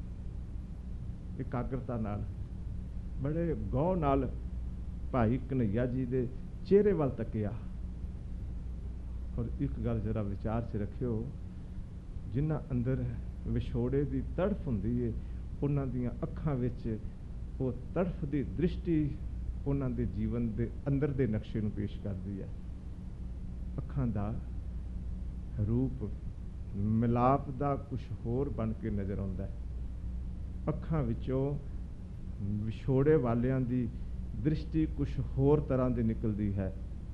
ਇਕਾਗਰਤਾ ਨਾਲ, ਬੜੇ ਗੌਰ ਨਾਲ ਭਾਈ ਕਨ੍ਹੱਈਆ ਜੀ ਦੇ ਚਿਹਰੇ ਵੱਲ ਤੱਕਿਆ। ਔਰ ਇੱਕ ਗੱਲ ਜ਼ਰਾ ਵਿਚਾਰ 'ਚ ਰੱਖਿਓ, ਜਿਨ੍ਹਾਂ ਅੰਦਰ ਵਿਛੋੜੇ ਦੀ ਤੜਫ ਹੁੰਦੀ ਏ, ਉਹਨਾਂ ਦੀਆਂ ਅੱਖਾਂ ਵਿੱਚ ਉਹ ਤੜਫ ਦੀ ਦ੍ਰਿਸ਼ਟੀ ਉਹਨਾਂ ਦੇ ਜੀਵਨ ਦੇ ਅੰਦਰ ਦੇ ਨਕਸ਼ੇ ਨੂੰ ਪੇਸ਼ ਕਰਦੀ ਹੈ। ਅੱਖਾਂ ਦਾ ਰੂਪ ਮਿਲਾਪ ਦਾ ਕੁਛ ਹੋਰ ਬਣ ਕੇ ਨਜ਼ਰ ਆਉਂਦਾ ਹੈ। ਅੱਖਾਂ ਵਿੱਚੋਂ ਵਿਛੋੜੇ ਵਾਲਿਆਂ ਦੀ ਦ੍ਰਿਸ਼ਟੀ ਕੁਛ ਹੋਰ ਤਰ੍ਹਾਂ ਦੀ ਨਿਕਲਦੀ ਹੈ।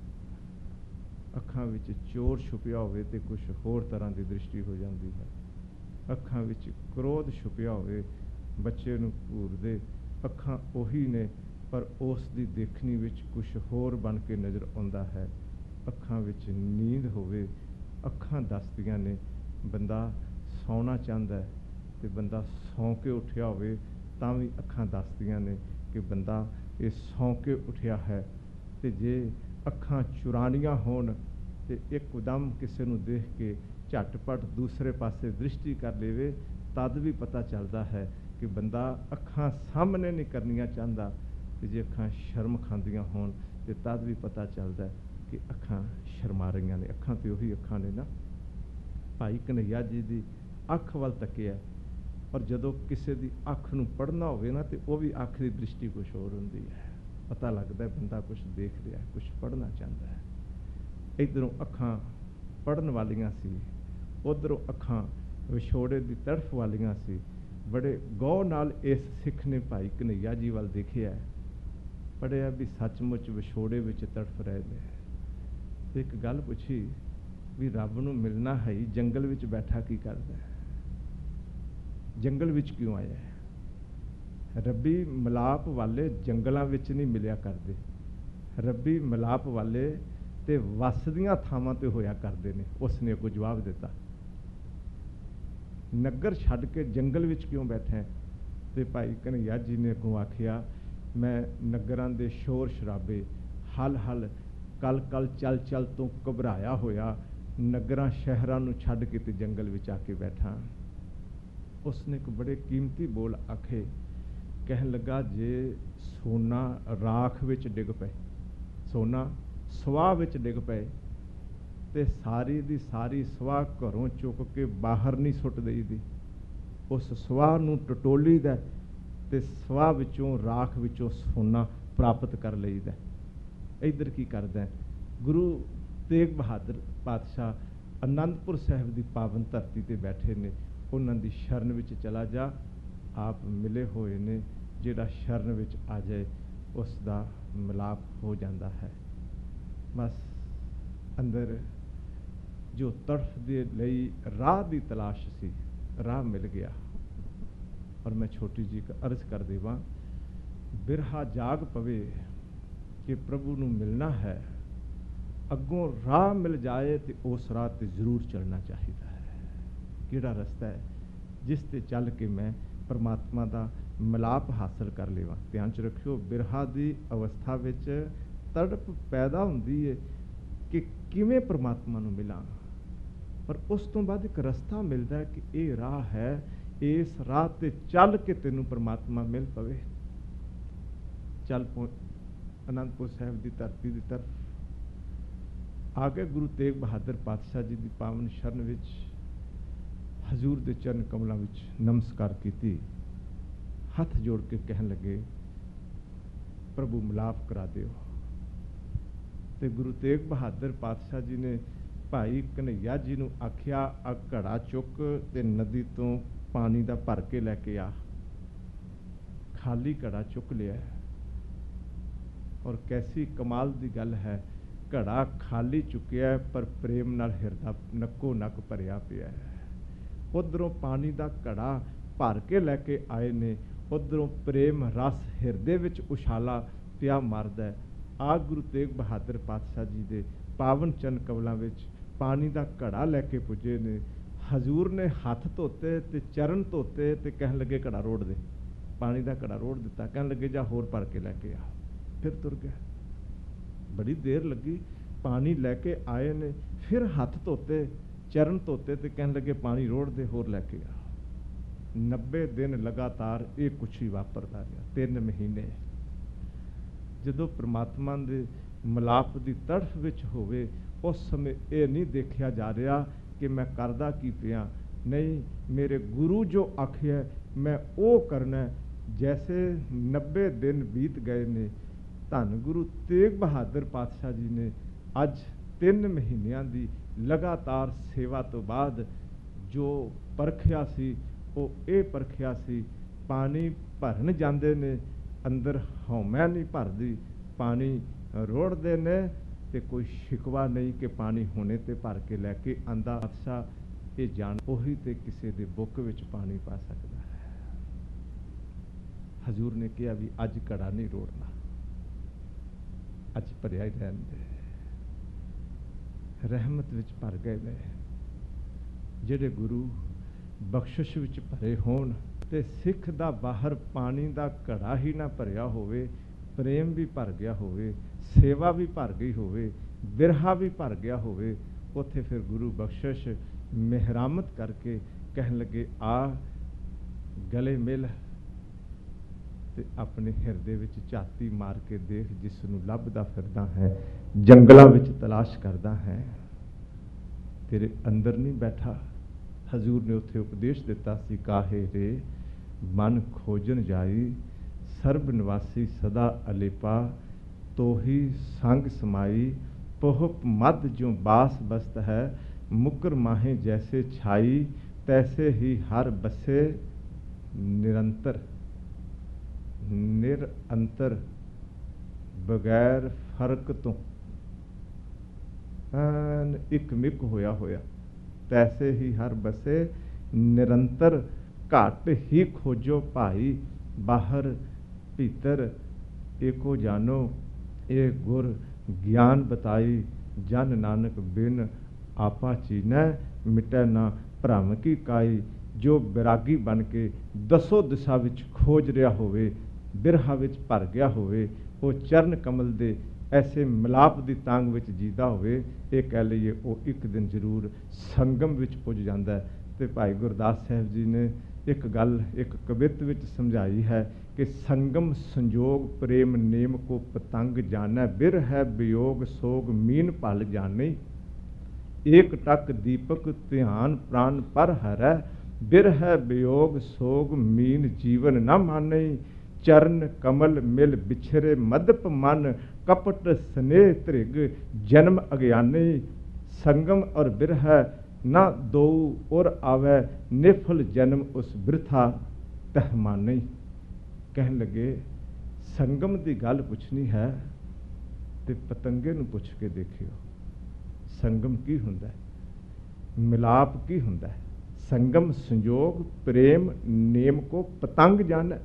ਅੱਖਾਂ ਵਿੱਚ ਚੋਰ ਛੁਪਿਆ ਹੋਵੇ ਤੇ ਕੁਛ ਹੋਰ ਤਰ੍ਹਾਂ ਦੀ ਦ੍ਰਿਸ਼ਟੀ ਹੋ ਜਾਂਦੀ ਹੈ। ਅੱਖਾਂ ਵਿੱਚ ਕ੍ਰੋਧ ਛੁਪਿਆ ਹੋਵੇ, ਬੱਚੇ ਨੂੰ ਘੂਰਦੇ, ਅੱਖਾਂ ਉਹੀ ਨੇ ਪਰ ਉਸ ਦੀ ਦੇਖਣੀ ਵਿੱਚ ਕੁਛ ਹੋਰ ਬਣ ਕੇ ਨਜ਼ਰ ਆਉਂਦਾ ਹੈ। ਅੱਖਾਂ ਵਿੱਚ ਨੀਂਦ ਹੋਵੇ, ਅੱਖਾਂ ਦੱਸਦੀਆਂ ਨੇ ਬੰਦਾ ਸੌਣਾ ਚਾਹੁੰਦਾ ਹੈ, ਤੇ ਬੰਦਾ ਸੌਂ ਕੇ ਉੱਠਿਆ ਹੋਵੇ ਤਾਂ ਵੀ ਅੱਖਾਂ ਦੱਸਦੀਆਂ ਨੇ ਕਿ ਬੰਦਾ ਇਹ ਸੌਂ ਕੇ ਉੱਠਿਆ ਹੈ। ਤੇ ਜੇ ਅੱਖਾਂ ਚੁਰਾਣੀਆਂ ਹੋਣ ਤੇ ਇੱਕਦਮ ਕਿਸੇ ਨੂੰ ਦੇਖ ਕੇ ਝਟਪਟ ਦੂਸਰੇ ਪਾਸੇ ਦ੍ਰਿਸ਼ਟੀ ਕਰ ਲਵੇ, ਤਦ ਵੀ ਪਤਾ ਚੱਲਦਾ ਹੈ ਕਿ ਬੰਦਾ ਅੱਖਾਂ ਸਾਹਮਣੇ ਨਹੀਂ ਕਰਨੀਆਂ ਚਾਹੁੰਦਾ। ਤੇ ਜੇ ਅੱਖਾਂ ਸ਼ਰਮ ਖਾਂਦੀਆਂ ਹੋਣ ਤੇ ਤਦ ਵੀ ਪਤਾ ਚੱਲਦਾ ਕਿ ਅੱਖਾਂ ਸ਼ਰਮਾ ਰਹੀਆਂ ਨੇ। ਅੱਖਾਂ ਤੇ ਉਹੀ ਅੱਖਾਂ ਨੇ ਨਾ। ਭਾਈ ਕਨ੍ਹੱਈਆ ਜੀ ਦੀ ਅੱਖ ਵੱਲ ਤੱਕਿਆ, ਔਰ ਜਦੋਂ ਕਿਸੇ ਦੀ ਅੱਖ ਨੂੰ ਪੜ੍ਹਨਾ ਹੋਵੇ ਨਾ ਤੇ ਉਹ ਵੀ ਅੱਖ ਦੀ ਦ੍ਰਿਸ਼ਟੀ ਕੁਛ ਹੋਰ ਹੁੰਦੀ ਹੈ। ਪਤਾ ਲੱਗਦਾ ਬੰਦਾ ਕੁਛ ਦੇਖ ਰਿਹਾ, ਕੁਛ ਪੜ੍ਹਨਾ ਚਾਹੁੰਦਾ ਹੈ। ਇੱਧਰੋਂ ਅੱਖਾਂ ਪੜ੍ਹਨ ਵਾਲੀਆਂ ਸੀ, ਉੱਧਰੋਂ ਅੱਖਾਂ ਵਿਛੋੜੇ ਦੀ ਤੜਫ ਵਾਲੀਆਂ ਸੀ। ਬੜੇ ਗੌਰ ਨਾਲ ਇਸ ਸਿੱਖ ਨੇ ਭਾਈ ਕਨ੍ਹੱਈਆ ਜੀ ਵੱਲ ਦੇਖਿਆ, ਪੜ੍ਹਿਆ ਵੀ ਸੱਚਮੁੱਚ ਵਿਛੋੜੇ ਵਿੱਚ ਤੜਫ ਰਹੇ ਨੇ। ਤੇ ਇੱਕ ਗੱਲ ਪੁੱਛੀ ਵੀ ਰੱਬ ਨੂੰ ਮਿਲਣਾ ਹੈ ਹੀ ਜੰਗਲ ਵਿੱਚ ਬੈਠਾ ਕੀ ਕਰਦਾ ਹੈ? ਜੰਗਲ ਵਿੱਚ ਕਿਉਂ ਆਇਆ ਹੈ? ਰੱਬੀ ਮਿਲਾਪ ਵਾਲੇ ਜੰਗਲਾਂ ਵਿੱਚ ਨਹੀਂ ਮਿਲਿਆ ਕਰਦੇ। ਰੱਬੀ ਮਿਲਾਪ ਵਾਲੇ ਤੇ ਵਸਦੀਆਂ ਥਾਵਾਂ ਤੇ ਹੋਇਆ ਕਰਦੇ ਨੇ। ਉਸ ਨੇ ਅੱਗੋਂ ਜਵਾਬ ਦਿੱਤਾ, ਨਗਰ ਛੱਡ ਕੇ ਜੰਗਲ ਵਿੱਚ ਕਿਉਂ ਬੈਠਾ ਹੈ? ਤੇ ਭਾਈ ਕਨ੍ਹੱਈਆ ਜੀ ਨੇ ਅੱਗੋਂ ਆਖਿਆ, ਮੈਂ ਨਗਰਾਂ ਦੇ ਸ਼ੋਰ ਸ਼ਰਾਬੇ, ਹਲ ਹਲ, ਕਲ ਕਲ, ਚਲ ਚਲ ਤੋਂ ਘਬਰਾਇਆ ਹੋਇਆ ਨਗਰਾਂ ਸ਼ਹਿਰਾਂ ਨੂੰ ਛੱਡ ਕੇ ਤੇ ਜੰਗਲ ਵਿੱਚ ਆ ਕੇ ਬੈਠਾ। ਉਸ ਨੇ ਇੱਕ ਬੜੇ ਕੀਮਤੀ ਬੋਲ ਆਖੇ, ਕਹਿਣ ਲੱਗਾ, ਜੇ ਸੋਨਾ ਰਾਖ ਵਿੱਚ ਡਿੱਗ ਪਏ, ਸੋਨਾ ਸਵਾਹ ਵਿੱਚ ਡਿੱਗ ਪਏ ਤੇ ਸਾਰੀ ਦੀ ਸਾਰੀ ਸਵਾਹ ਘਰੋਂ ਚੁੱਕ ਕੇ ਬਾਹਰ ਨਹੀਂ ਸੁੱਟ ਦੇਈਦੀ। ਉਸ ਸਵਾਹ ਨੂੰ ਟਟੋਲੀਦਾ ਤੇ ਸਵਾਹ ਵਿੱਚੋਂ, ਰਾਖ ਵਿੱਚੋਂ ਸੋਨਾ ਪ੍ਰਾਪਤ ਕਰ ਲਈਦਾ। ਇੱਧਰ ਕੀ ਕਰਦਾ? ਗੁਰੂ ਤੇਗ ਬਹਾਦਰ ਪਾਤਸ਼ਾਹ ਅਨੰਦਪੁਰ ਸਾਹਿਬ ਦੀ ਪਾਵਨ ਧਰਤੀ ਤੇ ਬੈਠੇ ਨੇ। ਉਹਨਾਂ ਦੀ ਸ਼ਰਨ ਵਿੱਚ ਚਲਾ ਜਾ, ਆਪ ਮਿਲੇ ਹੋਏ ਨੇ। ਜਿਹੜਾ ਸ਼ਰਨ ਵਿੱਚ ਆ ਜਾਏ ਉਸ ਦਾ ਮਿਲਾਪ ਹੋ ਜਾਂਦਾ ਹੈ। ਬਸ ਅੰਦਰ ਜੋ ਤੜਫ ਦੇ ਲਈ ਰਾਹ ਦੀ ਤਲਾਸ਼ ਸੀ, ਰਾਹ ਮਿਲ ਗਿਆ। ਔਰ ਮੈਂ ਛੋਟੀ ਜਿਹੀ ਇੱਕ ਅਰਜ਼ ਕਰ ਦੇਵਾਂ, ਬਿਰਹਾ ਜਾਗ ਪਵੇ ਕਿ ਪ੍ਰਭੂ ਨੂੰ ਮਿਲਣਾ ਹੈ, ਅੱਗੋਂ ਰਾਹ ਮਿਲ ਜਾਏ ਤੇ ਉਸ ਰਾਹ ਤੇ ਜ਼ਰੂਰ ਚੱਲਣਾ ਚਾਹੀਦਾ ਹੈ। ਕਿਹੜਾ ਰਸਤਾ ਹੈ ਜਿਸ ਤੇ ਚੱਲ ਕੇ ਮੈਂ ਪਰਮਾਤਮਾ ਦਾ ਮਿਲਾਪ ਹਾਸਲ ਕਰ ਲਵਾਂ। ਧਿਆਨ 'ਚ ਰੱਖਿਓ, ਬਿਰਹਾ ਦੀ ਅਵਸਥਾ ਵਿੱਚ ਤੜਪ ਪੈਦਾ ਹੁੰਦੀ ਹੈ ਕਿ ਕਿਵੇਂ ਪ੍ਰਮਾਤਮਾ ਨੂੰ ਮਿਲਾਂ, ਪਰ ਉਸ ਤੋਂ ਬਾਅਦ ਇੱਕ ਰਸਤਾ ਮਿਲਦਾ ਹੈ ਕਿ ਇਹ ਰਾਹ ਹੈ, ਇਸ ਰਾਹ 'ਤੇ ਚੱਲ ਕੇ ਤੈਨੂੰ ਪ੍ਰਮਾਤਮਾ ਮਿਲ ਪਵੇ। ਚੱਲ ਅਨੰਦਪੁਰ ਸਾਹਿਬ ਦੀ ਧਰਤੀ ਦੀ ਤਰਫ ਆ ਕੇ ਗੁਰੂ ਤੇਗ ਬਹਾਦਰ ਪਾਤਸ਼ਾਹ ਜੀ ਦੀ ਪਾਵਨ ਸ਼ਰਨ ਵਿੱਚ ਹਜ਼ੂਰ ਦੇ ਚਰਨ ਕਮਲਾਂ ਵਿੱਚ ਨਮਸਕਾਰ ਕੀਤੀ, ਹੱਥ ਜੋੜ ਕੇ ਕਹਿਣ ਲੱਗੇ, ਪ੍ਰਭੂ ਮਿਲਾਪ ਕਰਾ ਦਿਓ। ਤੇ ਗੁਰੂ ਤੇਗ ਬਹਾਦਰ ਪਾਤਸ਼ਾਹ ਜੀ ਨੇ ਭਾਈ ਕਨ੍ਹਈਆ ਜੀ ਨੂੰ ਆਖਿਆ, ਆ ਘੜਾ ਚੁੱਕ ਤੇ ਨਦੀ ਤੋਂ ਪਾਣੀ ਦਾ ਭਰ ਕੇ ਲੈ ਕੇ ਆ। ਖਾਲੀ ਘੜਾ ਚੁੱਕ ਲਿਆ, ਔਰ ਕੈਸੀ ਕਮਾਲ ਦੀ ਗੱਲ ਹੈ, ਘੜਾ ਖਾਲੀ ਚੁੱਕਿਆ ਪਰ ਪ੍ਰੇਮ ਨਾਲ ਹਿਰਦਾ ਨੱਕੋ ਨੱਕ ਭਰਿਆ ਪਿਆ ਹੈ। ਉਧਰੋਂ ਪਾਣੀ ਦਾ ਘੜਾ ਭਰ ਕੇ ਲੈ ਕੇ ਆਏ ਨੇ, ਉਧਰੋਂ ਪ੍ਰੇਮ ਰਸ ਹਿਰਦੇ ਵਿੱਚ ਉਛਾਲਾ ਪਿਆ ਮਾਰਦਾ ਹੈ। ਆ ਗੁਰੂ ਤੇਗ ਬਹਾਦਰ ਪਾਤਸ਼ਾਹ ਜੀ ਦੇ ਪਾਵਨ ਚਰਨ ਕਮਲਾਂ ਵਿੱਚ ਪਾਣੀ ਦਾ ਘੜਾ ਲੈ ਕੇ ਪੁੱਜੇ ਨੇ। ਹਜ਼ੂਰ ਨੇ ਹੱਥ ਧੋਤੇ ਤੇ ਚਰਨ ਧੋਤੇ ਤੇ ਕਹਿਣ ਲੱਗੇ, ਘੜਾ ਰੋੜ ਦੇ। ਪਾਣੀ ਦਾ ਘੜਾ ਰੋੜ ਦਿੱਤਾ, ਕਹਿਣ ਲੱਗੇ, ਜਾ ਹੋਰ ਭਰ ਕੇ ਲੈ ਕੇ ਆ। ਫਿਰ ਤੁਰ ਗਿਆ। ਬੜੀ ਦੇਰ ਲੱਗੀ, ਪਾਣੀ ਲੈ ਕੇ ਆਏ ਨੇ, ਫਿਰ ਹੱਥ ਧੋਤੇ, ਚਰਨ ਧੋਤੇ ਤੇ ਕਹਿਣ ਲੱਗੇ, ਪਾਣੀ ਰੋੜ ਦੇ, ਹੋਰ ਲੈ ਕੇ ਆ। 90 ਦਿਨ ਲਗਾਤਾਰ ਇਹ ਕੁਛ ਹੀ ਵਾਪਰਦਾ ਰਿਹਾ, 3 ਮਹੀਨੇ। ਜਦੋਂ ਪ੍ਰਮਾਤਮਾ ਦੇ ਮਿਲਾਪ ਦੀ ਤੜਫ ਵਿੱਚ ਹੋਵੇ, ਉਸ ਸਮੇਂ ਇਹ ਨਹੀਂ ਦੇਖਿਆ ਜਾ ਰਿਹਾ ਕਿ ਮੈਂ ਕਰਦਾ ਕੀ ਪਿਆ। ਨਹੀਂ, ਮੇਰੇ ਗੁਰੂ ਜੋ ਆਖਿਆ ਮੈਂ ਉਹ ਕਰਨਾ। ਜੈਸੇ 90 ਦਿਨ ਬੀਤ ਗਏ ਨੇ, ਧੰਨ ਗੁਰੂ ਤੇਗ ਬਹਾਦਰ ਪਾਤਸ਼ਾਹ ਜੀ ਨੇ ਅੱਜ 3 ਮਹੀਨਿਆਂ ਦੀ ਲਗਾਤਾਰ ਸੇਵਾ ਤੋਂ ਬਾਅਦ ਜੋ ਪਰਖਿਆ ਸੀ, ਉਹ ਇਹ ਪਰਖਿਆ ਸੀ, ਪਾਣੀ ਭਰਨ ਜਾਂਦੇ ਨੇ, ਅੰਦਰ ਹਉਮੈ ਨਹੀਂ ਭਰਦੀ, ਪਾਣੀ ਰੋੜਦੇ ਨੇ ਤੇ ਕੋਈ ਸ਼ਿਕਵਾ ਨਹੀਂ ਕਿ ਪਾਣੀ ਹੋਣੇ ਤੇ ਭਰ ਕੇ ਲੈ ਕੇ ਆਂਦਾ। ਪਾਤਸ਼ਾਹ ਇਹ ਜਾਣ, ਉਹੀ ਤੇ ਕਿਸੇ ਦੇ ਬੁੱਕ ਵਿੱਚ ਪਾਣੀ ਪਾ ਸਕਦਾ ਹੈ। ਹਜ਼ੂਰ ਨੇ ਕਿਹਾ ਵੀ ਅੱਜ ਘੜਾ ਨਹੀਂ ਰੋੜਨਾ, ਅੱਜ ਭਰਿਆ ਹੀ ਰਹਿਣ ਦੇ। ਰਹਿਮਤ ਵਿੱਚ ਭਰ ਗਏ ਨੇ। ਜਿਹੜੇ ਗੁਰੂ ਬਖਸ਼ਿਸ਼ ਵਿੱਚ ਭਰੇ ਹੋਣ ਤੇ ਸਿੱਖ ਦਾ ਬਾਹਰ ਪਾਣੀ ਦਾ ਘੜਾ ਹੀ ਨਾ ਭਰਿਆ ਹੋਵੇ, ਪ੍ਰੇਮ ਵੀ ਭਰ ਗਿਆ ਹੋਵੇ, ਸੇਵਾ ਵੀ ਭਰ ਗਈ ਹੋਵੇ, ਬਿਰਹਾ ਵੀ ਭਰ ਗਿਆ ਹੋਵੇ, ਉੱਥੇ ਫਿਰ ਗੁਰੂ ਬਖਸ਼ਿਸ਼ ਮਿਹਰਾਮਤ ਕਰਕੇ ਕਹਿਣ ਲੱਗੇ, ਆ ਗਲੇ ਮਿਲ ਤੇ ਆਪਣੇ ਹਿਰਦੇ ਵਿੱਚ ਝਾਤੀ ਮਾਰ ਕੇ ਦੇਖ, ਜਿਸ ਨੂੰ ਲੱਭਦਾ ਫਿਰਦਾ ਹੈ, ਜੰਗਲਾਂ ਵਿੱਚ ਤਲਾਸ਼ ਕਰਦਾ ਹੈ, ਤੇਰੇ ਅੰਦਰ ਨਹੀਂ ਬੈਠਾ। ਹਜ਼ੂਰ ਨੇ ਉੱਥੇ ਉਪਦੇਸ਼ ਦਿੱਤਾ ਸੀ, ਕਾਹੇ ਰੇ ਮਨ ਖੋਜਨ ਜਾਈ, ਸਰਬ ਨਿਵਾਸੀ ਸਦਾ ਅਲੇਪਾ, ਤੋਹੀ ਸੰਗ ਸਮਾਈ, ਪਹੁਪ ਮਦ ਜੋ ਬਾਸ ਬਸਤ ਹੈ, ਮੁਕਰ ਮਾਹੇ ਜੈਸੇ ਛਾਈ, ਤੈਸੇ ਹੀ ਹਰ ਬਸੇ ਨਿਰੰਤਰ। ਨਿਰਅੰਤਰ, ਬਗੈਰ ਫਰਕ ਤੋਂ ਇੱਕ ਮਿਕ ਹੋਇਆ ਹੋਇਆ, ਤੈਸੇ ਹੀ ਹਰ ਬਸੇ ਨਿਰੰਤਰ, ਘੱਟ ਹੀ ਖੋਜੋ ਭਾਈ, ਬਾਹਰ ਭੀਤਰ ਏਕੋ ਜਾਨੋ, ਇਹ ਗੁਰ ਗਿਆਨ ਬਤਾਈ, ਜਨ ਨਾਨਕ ਬਿਨ ਆਪਾ ਚੀਨੈ, ਮਿਟੈ ਨਾ ਭਰਮ ਕੀ ਕਾਈ। ਜੋ ਬਿਰਾਗੀ ਬਣ ਕੇ ਦਸੋ ਦਿਸ਼ਾ ਵਿੱਚ ਖੋਜ ਰਿਹਾ ਹੋਵੇ, ਬਿਰਹਾ ਵਿੱਚ ਭਰ ਗਿਆ ਹੋਵੇ, ਉਹ ਚਰਨ ਕਮਲ ਦੇ ਐਸੇ ਮਿਲਾਪ ਦੀ ਤਾਂਗ ਵਿੱਚ ਜੀਦਾ ਹੋਵੇ, ਇਹ ਕਹਿ ਲਈਏ ਉਹ ਇੱਕ ਦਿਨ ਜ਼ਰੂਰ ਸੰਗਮ ਵਿੱਚ ਪੁੱਜ ਜਾਂਦਾ ਹੈ। ਤੇ ਭਾਈ ਗੁਰਦਾਸ ਸਾਹਿਬ ਜੀ ਨੇ ਇੱਕ ਗੱਲ ਇੱਕ ਕਵਿਤ ਵਿੱਚ ਸਮਝਾਈ ਹੈ ਕਿ ਸੰਗਮ ਸੰਜੋਗ ਪ੍ਰੇਮ ਨੇਮ ਕੋ ਪਤੰਗ ਜਾਣੈ, ਬਿਰ ਹੈ ਵਿਯੋਗ ਸੋਗ ਮੀਨ ਭਲ ਜਾਣੇ, ਏਕ ਟਕ ਦੀਪਕ ਧਿਆਨ ਪ੍ਰਾਨ ਪਰ ਹਰੈ, ਬਿਰ ਹੈ ਵਿਯੋਗ ਸੋਗ ਮੀਨ ਜੀਵਨ ਨਾ ਮਾਨੇ, ਚਰਨ ਕਮਲ ਮਿਲ ਵਿਛਰੇ ਮਦਪ ਮਨ, ਕਪਟ ਸਨੇਹ ਧ੍ਰਿਗ ਜਨਮ ਅਗਿਆਨੇ, ਸੰਗਮ ਔਰ ਬਿਰਹਾ ਨਾ ਦੋ ਔਰ ਆਵੈ, ਨਿਫਲ ਜਨਮ ਉਸ ਬਿਰਥਾ ਤਹਿਮਾਨੇ। ਕਹਿਣ ਲੱਗੇ, ਸੰਗਮ ਦੀ ਗੱਲ ਪੁੱਛਣੀ ਹੈ ਤੇ ਪਤੰਗੇ ਨੂੰ ਪੁੱਛ ਕੇ ਦੇਖਿਓ, ਸੰਗਮ ਕੀ ਹੁੰਦਾ ਹੈ, ਮਿਲਾਪ ਕੀ ਹੁੰਦਾ ਹੈ। ਸੰਗਮ ਸੰਜੋਗ ਪ੍ਰੇਮ ਨੇਮ ਕੋ ਪਤੰਗ ਜਾਣੈ।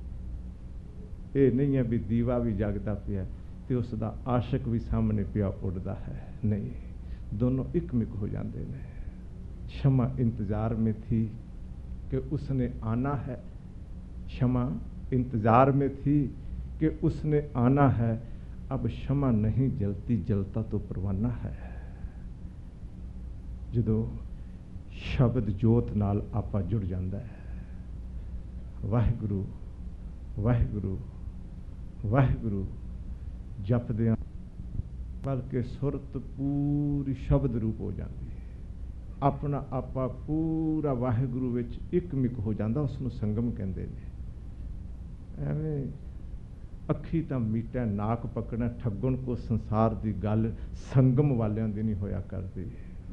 ਇਹ ਨਹੀਂ ਹੈ ਵੀ ਦੀਵਾ ਵੀ ਜਗਦਾ ਪਿਆ ਤੇ ਉਸ ਦਾ ਆਸ਼ਿਕ ਵੀ ਸਾਹਮਣੇ ਪਿਆ ਉੱਡਦਾ ਹੈ, ਨਹੀਂ, ਦੋਨੋਂ ਇੱਕ ਮਿਕ ਹੋ ਜਾਂਦੇ ਨੇ। ਸ਼ਮਾ इंतजार में थी कि उसने आना है, क्षमा इंतजार में थी कि उसने आना है, अब क्षमा नहीं जलती, जलता तो परवाना है। ਜਦੋਂ ਸ਼ਬਦ ਜੋਤ ਨਾਲ ਆਪਾਂ ਜੁੜ ਜਾਂਦਾ ਹੈ, ਵਾਹਿਗੁਰੂ ਵਾਹਿਗੁਰੂ ਵਾਹਿਗੁਰੂ ਜਪਦਿਆਂ ਬਲਕਿ ਸੁਰਤ ਪੂਰੀ ਸ਼ਬਦ ਰੂਪ ਹੋ ਜਾਂਦੀ ਹੈ। ਆਪਣਾ ਆਪਾ ਪੂਰਾ ਵਾਹਿਗੁਰੂ ਵਿੱਚ ਇੱਕਮਿਕ ਹੋ ਜਾਂਦਾ, ਉਸ ਨੂੰ ਸੰਗਮ ਕਹਿੰਦੇ ਨੇ। ਐਵੇਂ ਅੱਖੀ ਤਾਂ ਮੀਟਾ ਨਾਕ ਪਕੜਨਾ, ਠੱਗਣ ਕੋ ਸੰਸਾਰ ਦੀ ਗੱਲ ਸੰਗਮ ਵਾਲਿਆਂ ਦੀ ਨਹੀਂ ਹੋਇਆ ਕਰਦੀ।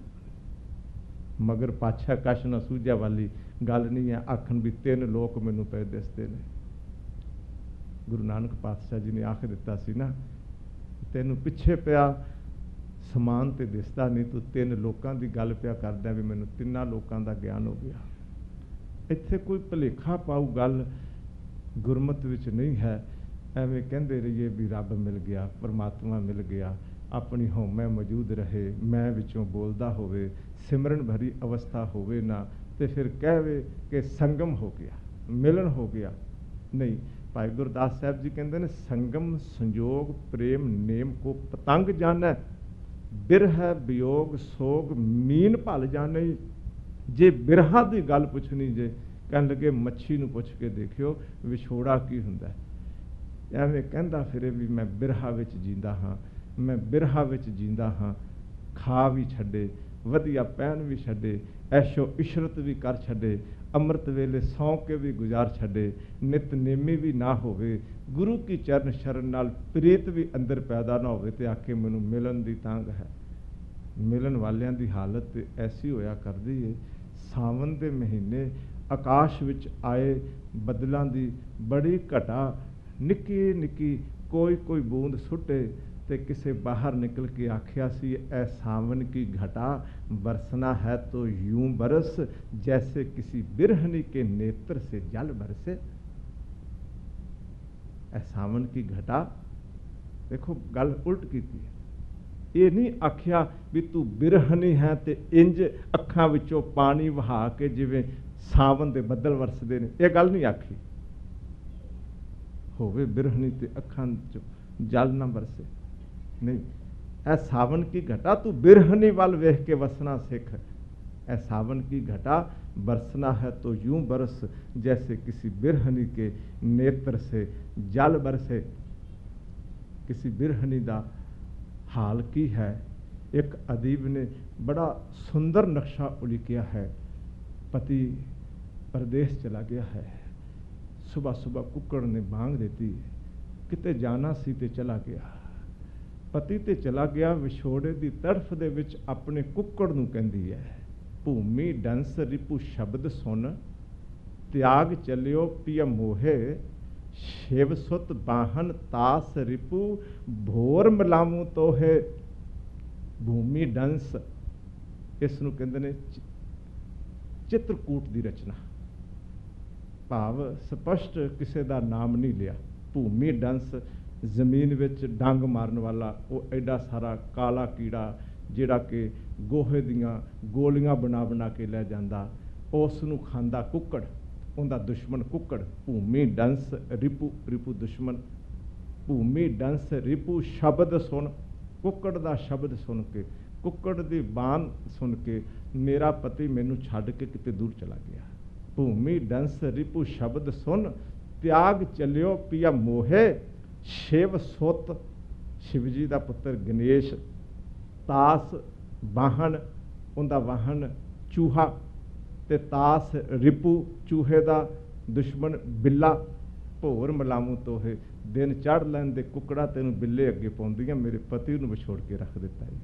ਮਗਰ ਪਾਛਾ ਕਸ਼ ਨਾ ਸੂਝਿਆ ਵਾਲੀ ਗੱਲ ਨਹੀਂ ਹੈ। ਆਖਣ ਵੀ 3 ਲੋਕ ਮੈਨੂੰ ਪਏ ਦਿਸਦੇ ਨੇ। ਗੁਰੂ ਨਾਨਕ ਪਾਤਸ਼ਾਹ ਜੀ ਨੇ ਆਖ ਦਿੱਤਾ ਸੀ ਨਾ, ਤੈਨੂੰ ਪਿੱਛੇ ਪਿਆ ਸਮਾਨ ਤੇ ਦਿਸਦਾ ਨਹੀਂ, ਤੂੰ 3 ਲੋਕਾਂ ਦੀ ਗੱਲ ਪਿਆ ਕਰਦਾ ਵੀ ਮੈਨੂੰ 3 ਲੋਕਾਂ ਦਾ ਗਿਆਨ ਹੋ ਗਿਆ। ਇੱਥੇ ਕੋਈ ਭੁਲੇਖਾ ਪਾਊ ਗੱਲ ਗੁਰਮਤਿ ਵਿੱਚ ਨਹੀਂ ਹੈ। ਐਵੇਂ ਕਹਿੰਦੇ ਰਹੀਏ ਵੀ ਰੱਬ ਮਿਲ ਗਿਆ, ਪਰਮਾਤਮਾ ਮਿਲ ਗਿਆ, ਆਪਣੀ ਹਉਮੈ ਮੌਜੂਦ ਰਹੇ, ਮੈਂ ਵਿੱਚੋਂ ਬੋਲਦਾ ਹੋਵੇ, ਸਿਮਰਨ ਭਰੀ ਅਵਸਥਾ ਹੋਵੇ ਨਾ, ਤੇ ਫਿਰ ਕਹਵੇ ਕਿ ਸੰਗਮ ਹੋ ਗਿਆ, ਮਿਲਣ ਹੋ ਗਿਆ। ਨਹੀਂ, ਭਾਈ ਗੁਰਦਾਸ ਸਾਹਿਬ ਜੀ ਕਹਿੰਦੇ ਨੇ, ਸੰਗਮ ਸੰਜੋਗ ਪ੍ਰੇਮ ਨੇਮ ਕੋ ਪਤੰਗ ਜਾਣੈ, ਬਿਰਹ ਵਿਯੋਗ ਸੋਗ ਮੀਨ ਭਲ ਜਾਣੇ। ਜੇ ਬਿਰਹਾ ਦੀ ਗੱਲ ਪੁੱਛਣੀ, ਜੇ ਕਹਿਣ ਲੱਗੇ ਮੱਛੀ ਨੂੰ ਪੁੱਛ ਕੇ ਦੇਖਿਓ ਵਿਛੋੜਾ ਕੀ ਹੁੰਦਾ। ਐਵੇਂ ਕਹਿੰਦਾ ਫਿਰੇ ਵੀ ਮੈਂ ਬਿਰਹਾ ਵਿੱਚ ਜੀਂਦਾ ਹਾਂ, ਮੈਂ ਬਿਰਹਾ ਵਿੱਚ ਜੀਂਦਾ ਹਾਂ। ਖਾ ਵੀ ਛੱਡੇ, ਵਧੀਆ ਪਹਿਨ ਵੀ ਛੱਡੇ, ਐਸ਼ੋ ਇਸ਼ਰਤ ਵੀ ਕਰ ਛੱਡੇ, ਅੰਮ੍ਰਿਤ ਵੇਲੇ ਸੌਂ ਕੇ ਵੀ ਗੁਜ਼ਾਰ ਛੱਡੇ, ਨਿਤਨੇਮੀ ਵੀ ਨਾ ਹੋਵੇ, ਗੁਰੂ ਕੀ ਚਰਨ ਸ਼ਰਨ ਨਾਲ ਪ੍ਰੀਤ ਵੀ ਅੰਦਰ ਪੈਦਾ ਨਾ ਹੋਵੇ, ਤੇ ਆਖੇ ਮੈਨੂੰ ਮਿਲਣ ਦੀ ਤਾਂਘ ਹੈ। ਮਿਲਣ ਵਾਲਿਆਂ ਦੀ ਹਾਲਤ ਐਸੀ ਹੋਇਆ ਕਰਦੀ ਏ। ਸਾਵਣ ਦੇ ਮਹੀਨੇ ਆਕਾਸ਼ ਵਿੱਚ ਆਏ ਬੱਦਲਾਂ ਦੀ ਬੜੀ ਘਟਾ, ਨਿੱਕੀ ਨਿੱਕੀ ਕੋਈ ਕੋਈ ਬੂੰਦ ਸੁੱਟੇ, ਤੇ ਕਿਸੇ ਬਾਹਰ ਨਿਕਲ ਕੇ ਆਖਿਆ ਸੀ, ਐ ਸਾਵਨ ਕੀ ਘਟਾ ਬਰਸਨਾ ਹੈ तो यूं बरस जैसे किसी बिरहनी के नेत्र से जल बरसे। ਐ ਸਾਵਨ ਕੀ ਘਟਾ, ਦੇਖੋ ਗੱਲ ਉਲਟ ਕੀਤੀ ਹੈ। ਇਹ ਨਹੀਂ ਆਖਿਆ ਵੀ ਤੂੰ ਬਿਰਹਨੀ ਹੈ ਤੇ ਇੰਜ ਅੱਖਾਂ ਵਿੱਚੋਂ ਪਾਣੀ ਵਹਾ ਕੇ ਜਿਵੇਂ ਸਾਵਨ ਦੇ ਬੱਦਲ ਵਰਸਦੇ ਨੇ, ਇਹ ਗੱਲ ਨਹੀਂ ਆਖੀ। ਹੋਵੇ ਬਿਰਹਨੀ ਤੇ ਅੱਖਾਂ ਚੋਂ ਜਲ ਨਾ ਬਰਸੇ, ਨਹੀਂ। ਐ ਸਾਵਨ ਕੀ ਘਟਾ ਤੂੰ ਬਿਰਹਨੀ ਵੱਲ ਵੇਖ ਕੇ ਵਸਣਾ ਸਿੱਖ। ਐ ਸਾਵਨ ਕੀ घटा बरसना है तो यूं बरस जैसे किसी बिरहनी के नेत्र से जल बरसे। किसी बिरहनी ਦਾ ਹਾਲ ਕੀ ਹੈ। ਇੱਕ ਅਦੀਬ ਨੇ ਬੜਾ ਸੁੰਦਰ ਨਕਸ਼ਾ ਉਲੀਕਿਆ ਹੈ। ਪਤੀ ਪਰਦੇਸ ਚਲਾ ਗਿਆ ਹੈ। ਸੁਬਹ ਸੁਬਹ ਕੁੱਕੜ ਨੇ ਬਾਂਗ ਦਿੱਤੀ, ਕਿਤੇ ਜਾਣਾ ਸੀ ਤੇ ਚਲਾ ਗਿਆ। ਪਤੀ ਤੇ ਚਲਾ ਗਿਆ, ਵਿਛੋੜੇ ਦੀ ਤੜਫ ਦੇ ਵਿੱਚ ਆਪਣੇ ਕੁੱਕੜ ਨੂੰ ਕਹਿੰਦੀ ਹੈ, ਭੂਮੀ ਡੰਸ ਰਿਪੂ ਸ਼ਬਦ ਸੁਣ, ਤਿਆਗ ਚੱਲਿਓ ਪਿਆ ਮੋਹੇ, ਸ਼ਿਵ ਸੁਤ ਬਾਹਨ ਤਾਸ ਰਿਪੂ, ਭੋਰ ਮਲਾਮੂ ਤੋਹੇ। ਭੂਮੀ ਡੰਸ, ਇਸ ਨੂੰ ਕਹਿੰਦੇ ਨੇ ਚਿੱਤਰਕੂਟ ਦੀ ਰਚਨਾ। ਭਾਵ ਸਪਸ਼ਟ ਕਿਸੇ ਦਾ ਨਾਮ ਨਹੀਂ ਲਿਆ। ਭੂਮੀ ਡੰਸ ਜ਼ਮੀਨ ਵਿੱਚ ਡੰਗ ਮਾਰਨ ਵਾਲਾ, ਉਹ ਐਡਾ ਸਾਰਾ ਕਾਲਾ ਕੀੜਾ ਜਿਹੜਾ ਕਿ ਗੋਹੇ ਦੀਆਂ ਗੋਲੀਆਂ ਬਣਾ ਬਣਾ ਕੇ ਲੈ ਜਾਂਦਾ, ਉਸ ਨੂੰ ਖਾਂਦਾ ਕੁੱਕੜ, ਉਹਦਾ ਦੁਸ਼ਮਣ ਕੁੱਕੜ। ਭੂਮੀ ਡੰਸ ਰਿਪੂ, ਰਿਪੂ ਦੁਸ਼ਮਣ। ਭੂਮੀ ਡੰਸ ਰਿਪੂ ਸ਼ਬਦ ਸੁਣ, ਕੁੱਕੜ ਦਾ ਸ਼ਬਦ ਸੁਣ ਕੇ, ਕੁੱਕੜ ਦੀ ਬਾਣ ਸੁਣ ਕੇ ਮੇਰਾ ਪਤੀ ਮੈਨੂੰ ਛੱਡ ਕੇ ਕਿਤੇ ਦੂਰ ਚਲਾ ਗਿਆ। ਭੂਮੀ ਡੰਸ ਰਿਪੂ ਸ਼ਬਦ ਸੁਣ, ਤਿਆਗ ਚੱਲਿਓ ਪਿਆ ਮੋਹੇ, ਸ਼ਿਵ ਸੁੱਤ, ਸ਼ਿਵ ਜੀ ਦਾ ਪੁੱਤਰ ਗਣੇਸ਼, ਤਾਸ ਵਾਹਨ, ਉਹਦਾ ਵਾਹਨ ਚੂਹਾ, ਤੇ ਤਾਸ ਰਿਪੂ ਚੂਹੇ ਦਾ ਦੁਸ਼ਮਣ ਬਿੱਲਾ। ਭੋਰ ਮਲਾਮੂ ਤੋਹੇ, ਦਿਨ ਚੜ੍ਹ ਲੈਂਦੇ ਕੁੱਕੜਾ ਤੈਨੂੰ ਬਿੱਲੇ ਅੱਗੇ ਪਾਉਂਦੀਆਂ, ਮੇਰੇ ਪਤੀ ਨੂੰ ਵਿਛੋੜ ਕੇ ਰੱਖ ਦਿੱਤਾ ਜੀ।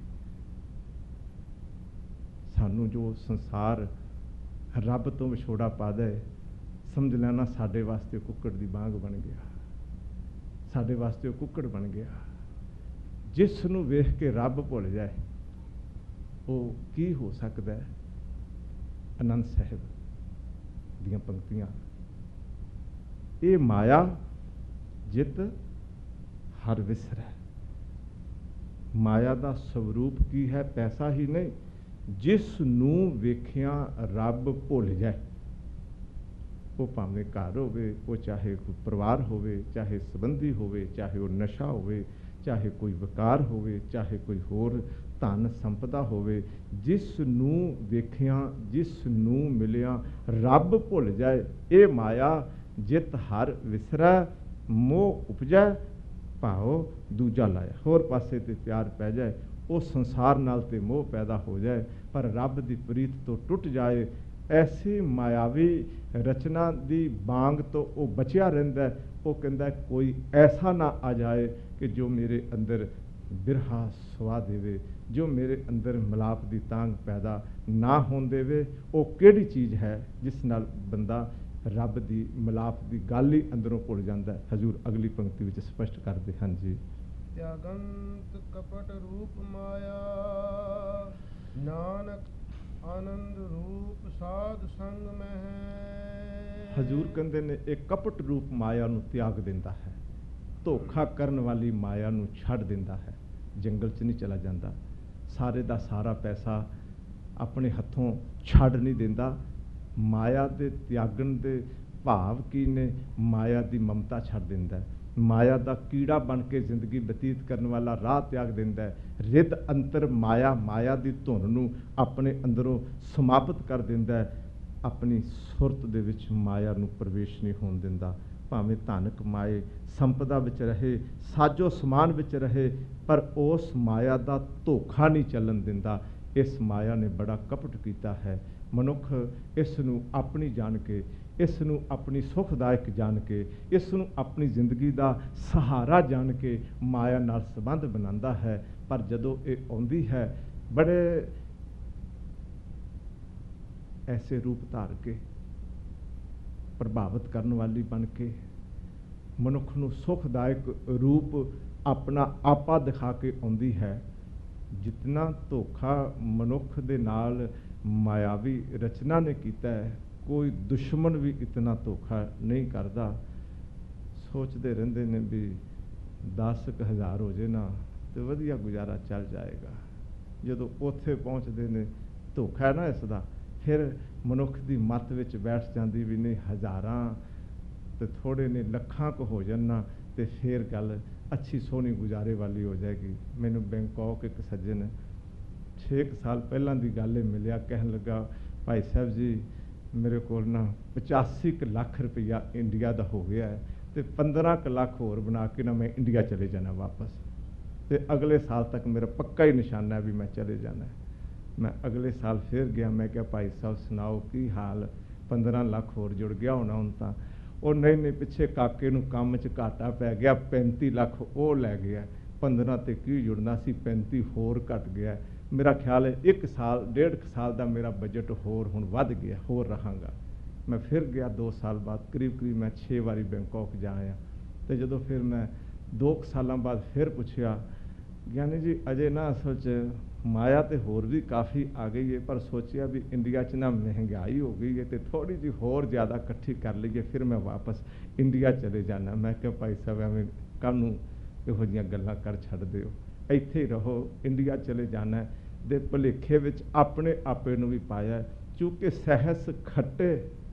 ਸਾਨੂੰ ਜੋ ਸੰਸਾਰ ਰੱਬ ਤੋਂ ਵਿਛੋੜਾ ਪਾ ਦੇ, ਸਮਝ ਲੈਣਾ ਸਾਡੇ ਵਾਸਤੇ ਕੁੱਕੜ ਦੀ ਬਾਂਗ ਬਣ ਗਿਆ, ਸਾਡੇ ਵਾਸਤੇ ਉਹ ਕੁੱਕੜ ਬਣ ਗਿਆ। ਜਿਸ ਨੂੰ ਵੇਖ ਕੇ ਰੱਬ ਭੁੱਲ ਜਾਏ, ਉਹ ਕੀ ਹੋ ਸਕਦਾ ਹੈ। ਆਨੰਦ ਸਾਹਿਬ ਦੀਆਂ ਪੰਕਤੀਆਂ, ਇਹ ਮਾਇਆ ਜਿਤ ਹਰ ਵਿਸਰੈ। ਮਾਇਆ ਦਾ ਸਵਰੂਪ ਕੀ ਹੈ? ਪੈਸਾ ਹੀ ਨਹੀਂ, ਜਿਸ ਨੂੰ ਵੇਖਿਆ ਰੱਬ ਭੁੱਲ ਜਾਏ। ਉਹ ਭਾਵੇਂ ਘਰ ਹੋਵੇ, ਉਹ ਚਾਹੇ ਕੋਈ ਪਰਿਵਾਰ ਹੋਵੇ, ਚਾਹੇ ਸੰਬੰਧੀ ਹੋਵੇ, ਚਾਹੇ ਉਹ ਨਸ਼ਾ ਹੋਵੇ, ਚਾਹੇ ਕੋਈ ਵਿਕਾਰ ਹੋਵੇ, ਚਾਹੇ ਕੋਈ ਹੋਰ ਧਨ ਸੰਪਦਾ ਹੋਵੇ, ਜਿਸ ਨੂੰ ਵੇਖਿਆ, ਜਿਸ ਨੂੰ ਮਿਲਿਆ ਰੱਬ ਭੁੱਲ ਜਾਏ। ਇਹ ਮਾਇਆ ਜਿਤ ਹਰ ਵਿਸਰੈ, ਮੋਹ ਉਪਜੈ ਭਾਉ ਦੂਜਾ ਲਾਇਆ। ਹੋਰ ਪਾਸੇ ਤੇ ਪਿਆਰ ਪੈ ਜਾਏ, ਉਹ ਸੰਸਾਰ ਨਾਲ ਤੇ ਮੋਹ ਪੈਦਾ ਹੋ ਜਾਏ, ਪਰ ਰੱਬ ਦੀ ਪ੍ਰੀਤ ਤੋਂ ਟੁੱਟ ਜਾਏ। ਐਸੀ ਮਾਇਆਵੀ ਰਚਨਾ ਦੀ ਬਾਂਗ ਤੋਂ ਉਹ ਬਚਿਆ ਰਹਿੰਦਾ। ਉਹ ਕਹਿੰਦਾ ਕੋਈ ਐਸਾ ਨਾ ਆ ਜਾਏ ਕਿ ਜੋ ਮੇਰੇ ਅੰਦਰ ਬਿਰਹਾ ਸੁਆ ਦੇਵੇ, ਜੋ ਮੇਰੇ ਅੰਦਰ ਮਿਲਾਪ ਦੀ ਤਾਂਘ ਪੈਦਾ ਨਾ ਹੋਣ ਦੇਵੇ। ਉਹ ਕਿਹੜੀ ਚੀਜ਼ ਹੈ ਜਿਸ ਨਾਲ ਬੰਦਾ ਰੱਬ ਦੀ ਮਿਲਾਪ ਦੀ ਗੱਲ ਹੀ ਅੰਦਰੋਂ ਭੁੱਲ ਜਾਂਦਾ। ਹਜ਼ੂਰ ਅਗਲੀ ਪੰਕਤੀ ਵਿੱਚ ਸਪਸ਼ਟ ਕਰਦੇ ਹਨ ਜੀ। त्यागंत कपट रूप माया, नानक आनंद रूप साध संग में है। ਹਜ਼ੂਰ ਕਹਿੰਦੇ ਨੇ ਇਹ ਕਪਟ ਰੂਪ ਮਾਇਆ ਨੂੰ ਤਿਆਗ ਦਿੰਦਾ ਹੈ, ਧੋਖਾ ਕਰਨ ਵਾਲੀ ਮਾਇਆ ਨੂੰ ਛੱਡ ਦਿੰਦਾ ਹੈ। ਜੰਗਲ 'ਚ ਨਹੀਂ ਚਲਾ ਜਾਂਦਾ, ਸਾਰੇ ਦਾ ਸਾਰਾ ਪੈਸਾ ਆਪਣੇ ਹੱਥੋਂ ਛੱਡ ਨਹੀਂ ਦਿੰਦਾ। ਮਾਇਆ ਦੇ ਤਿਆਗਣ ਦੇ ਭਾਵ ਕੀ ਨੇ? ਮਾਇਆ ਦੀ ਮਮਤਾ ਛੱਡ ਦਿੰਦਾ, ਮਾਇਆ ਦਾ ਕੀੜਾ ਬਣ ਕੇ ਜ਼ਿੰਦਗੀ ਬਤੀਤ ਕਰਨ ਵਾਲਾ ਰਾਹ ਤਿਆਗ ਦਿੰਦਾ। ਰਿੱਧ ਅੰਤਰ ਮਾਇਆ, ਮਾਇਆ ਦੀ ਧੁਨ ਨੂੰ ਆਪਣੇ ਅੰਦਰੋਂ ਸਮਾਪਤ ਕਰ ਦਿੰਦਾ। ਆਪਣੀ ਸੁਰਤ ਦੇ ਵਿੱਚ ਮਾਇਆ ਨੂੰ ਪ੍ਰਵੇਸ਼ ਨਹੀਂ ਹੋਣ ਦਿੰਦਾ। ਭਾਵੇਂ ਧਨ ਕਮਾਏ, ਸੰਪਦਾ ਵਿੱਚ ਰਹੇ, ਸਾਜੋ ਸਮਾਨ ਵਿੱਚ ਰਹੇ, ਪਰ ਉਸ ਮਾਇਆ ਦਾ ਧੋਖਾ ਨਹੀਂ ਚੱਲਣ ਦਿੰਦਾ। ਇਸ ਮਾਇਆ ਨੇ ਬੜਾ ਕਪਟ ਕੀਤਾ ਹੈ। ਮਨੁੱਖ ਇਸ ਨੂੰ ਆਪਣੀ ਜਾਣ ਕੇ, ਇਸ ਨੂੰ ਆਪਣੀ ਸੁਖਦਾਇਕ ਜਾਣ ਕੇ, ਇਸ ਨੂੰ ਆਪਣੀ ਜ਼ਿੰਦਗੀ ਦਾ ਸਹਾਰਾ ਜਾਣ ਕੇ ਮਾਇਆ ਨਾਲ ਸੰਬੰਧ ਬਣਾਉਂਦਾ ਹੈ। ਪਰ ਜਦੋਂ ਇਹ ਆਉਂਦੀ ਹੈ ਬੜੇ ਐਸੇ ਰੂਪ ਧਾਰ ਕੇ, ਪ੍ਰਭਾਵਿਤ ਕਰਨ ਵਾਲੀ ਬਣ ਕੇ, ਮਨੁੱਖ ਨੂੰ ਸੁਖਦਾਇਕ ਰੂਪ ਆਪਣਾ ਆਪਾ ਦਿਖਾ ਕੇ ਆਉਂਦੀ ਹੈ। ਜਿਤਨਾ ਧੋਖਾ ਮਨੁੱਖ ਦੇ ਨਾਲ ਮਾਇਆਵੀ ਰਚਨਾ ਨੇ ਕੀਤਾ ਹੈ, ਕੋਈ ਦੁਸ਼ਮਣ ਵੀ ਇਤਨਾ ਧੋਖਾ ਨਹੀਂ ਕਰਦਾ। ਸੋਚਦੇ ਰਹਿੰਦੇ ਨੇ ਵੀ 10,000 ਹੋ ਜੇ ਨਾ ਤੇ ਵਧੀਆ ਗੁਜ਼ਾਰਾ ਚੱਲ ਜਾਏਗਾ। ਜਦੋਂ ਉੱਥੇ ਪਹੁੰਚਦੇ ਨੇ, ਧੋਖਾ ਹੈ ਨਾ ਇਸ ਦਾ, ਫਿਰ ਮਨੁੱਖ ਦੀ ਮੱਤ ਵਿੱਚ ਬੈਠ ਜਾਂਦੀ ਵੀ ਨਹੀਂ, ਹਜ਼ਾਰਾਂ ਤੇ ਥੋੜ੍ਹੇ ਨੇ, ਲੱਖਾਂ ਕੁ ਹੋ ਜਾਣ ਨਾ ਤੇ ਫਿਰ ਗੱਲ ਅੱਛੀ ਸੋਹਣੀ ਗੁਜ਼ਾਰੇ ਵਾਲੀ ਹੋ ਜਾਏਗੀ। ਮੈਨੂੰ ਬੈਂਕਾਕ ਇੱਕ ਸੱਜਣ 6 ਸਾਲ ਪਹਿਲਾਂ ਦੀ ਗੱਲ ਮਿਲਿਆ, ਕਹਿਣ ਲੱਗਾ ਭਾਈ ਸਾਹਿਬ ਜੀ ਮੇਰੇ ਕੋਲ ਨਾ 85 ਲੱਖ ਰੁਪਈਆ ਇੰਡੀਆ ਦਾ ਹੋ ਗਿਆ ਹੈ ਤੇ 15 ਲੱਖ ਹੋਰ ਬਣਾ ਕੇ ਨਾ ਮੈਂ ਇੰਡੀਆ ਚਲੇ ਜਾਣਾ ਵਾਪਸ, ਤੇ ਅਗਲੇ ਸਾਲ ਤੱਕ ਮੇਰਾ ਪੱਕਾ ਹੀ ਨਿਸ਼ਾਨਾ ਵੀ ਮੈਂ ਚਲੇ ਜਾਣਾ। ਮੈਂ ਅਗਲੇ ਸਾਲ ਫਿਰ ਗਿਆ, ਮੈਂ ਕਿਹਾ ਭਾਈ ਸਾਹਿਬ ਸੁਣਾਓ ਕੀ ਹਾਲ, 15 ਲੱਖ ਹੋਰ ਜੁੜ ਗਿਆ ਹੋਣਾ ਹੁਣ ਤਾਂ। ਉਹ ਨਹੀਂ, ਪਿੱਛੇ ਕਾਕੇ ਨੂੰ ਕੰਮ 'ਚ ਘਾਟਾ ਪੈ ਗਿਆ, 35 ਲੱਖ ਉਹ ਲੈ ਗਿਆ, 15 ਤੇ ਕੀ ਜੁੜਨਾ ਸੀ, 35 ਹੋਰ ਘਟ ਗਿਆ। ਮੇਰਾ ਖਿਆਲ ਹੈ 1 ਸਾਲ 1.5 ਸਾਲ ਦਾ ਮੇਰਾ ਬਜਟ ਹੋਰ ਹੁਣ ਵੱਧ ਗਿਆ, ਹੋਰ ਰਹਾਂਗਾ। ਮੈਂ ਫਿਰ ਗਿਆ 2 ਸਾਲ ਬਾਅਦ, ਕਰੀਬ ਮੈਂ 6 ਵਾਰੀ ਬੈਂਕਾਕ ਜਾ ਆਇਆ। ਅਤੇ ਜਦੋਂ ਫਿਰ ਮੈਂ 2 ਸਾਲਾਂ ਬਾਅਦ ਫਿਰ ਪੁੱਛਿਆ, ਗਿਆਨੀ ਜੀ ਅਜੇ ਨਾ ਅਸਲ 'ਚ ਮਾਇਆ ਤੇ ਹੋਰ ਵੀ ਕਾਫੀ ਆ ਗਈ ਹੈ, ਪਰ ਸੋਚਿਆ ਵੀ ਇੰਡੀਆ 'ਚ ਨਾ ਮਹਿੰਗਾਈ ਹੋ ਗਈ ਹੈ ਤੇ ਥੋੜ੍ਹੀ ਜਿਹੀ ਹੋਰ ਜ਼ਿਆਦਾ ਇਕੱਠੀ ਕਰ ਲਈਏ, ਫਿਰ ਮੈਂ ਵਾਪਸ ਇੰਡੀਆ ਚਲੇ ਜਾਣਾ। ਮੈਂ ਕਿਹਾ ਭਾਈ ਸਾਹਿਬ ਐਵੇਂ ਕੱਲ੍ਹ ਨੂੰ ਇਹੋ ਜਿਹੀਆਂ ਗੱਲਾਂ ਕਰ ਛੱਡ ਦਿਓ, ਇੱਥੇ ਹੀ ਰਹੋ, ਇੰਡੀਆ ਚਲੇ ਜਾਣਾ ਦੇ ਭੁਲੇਖੇ ਵਿੱਚ ਆਪਣੇ ਆਪੇ ਨੂੰ ਵੀ ਪਾਇਆ। ਚੂੰਕਿ ਸਹਿਸ ਖੱਟੇ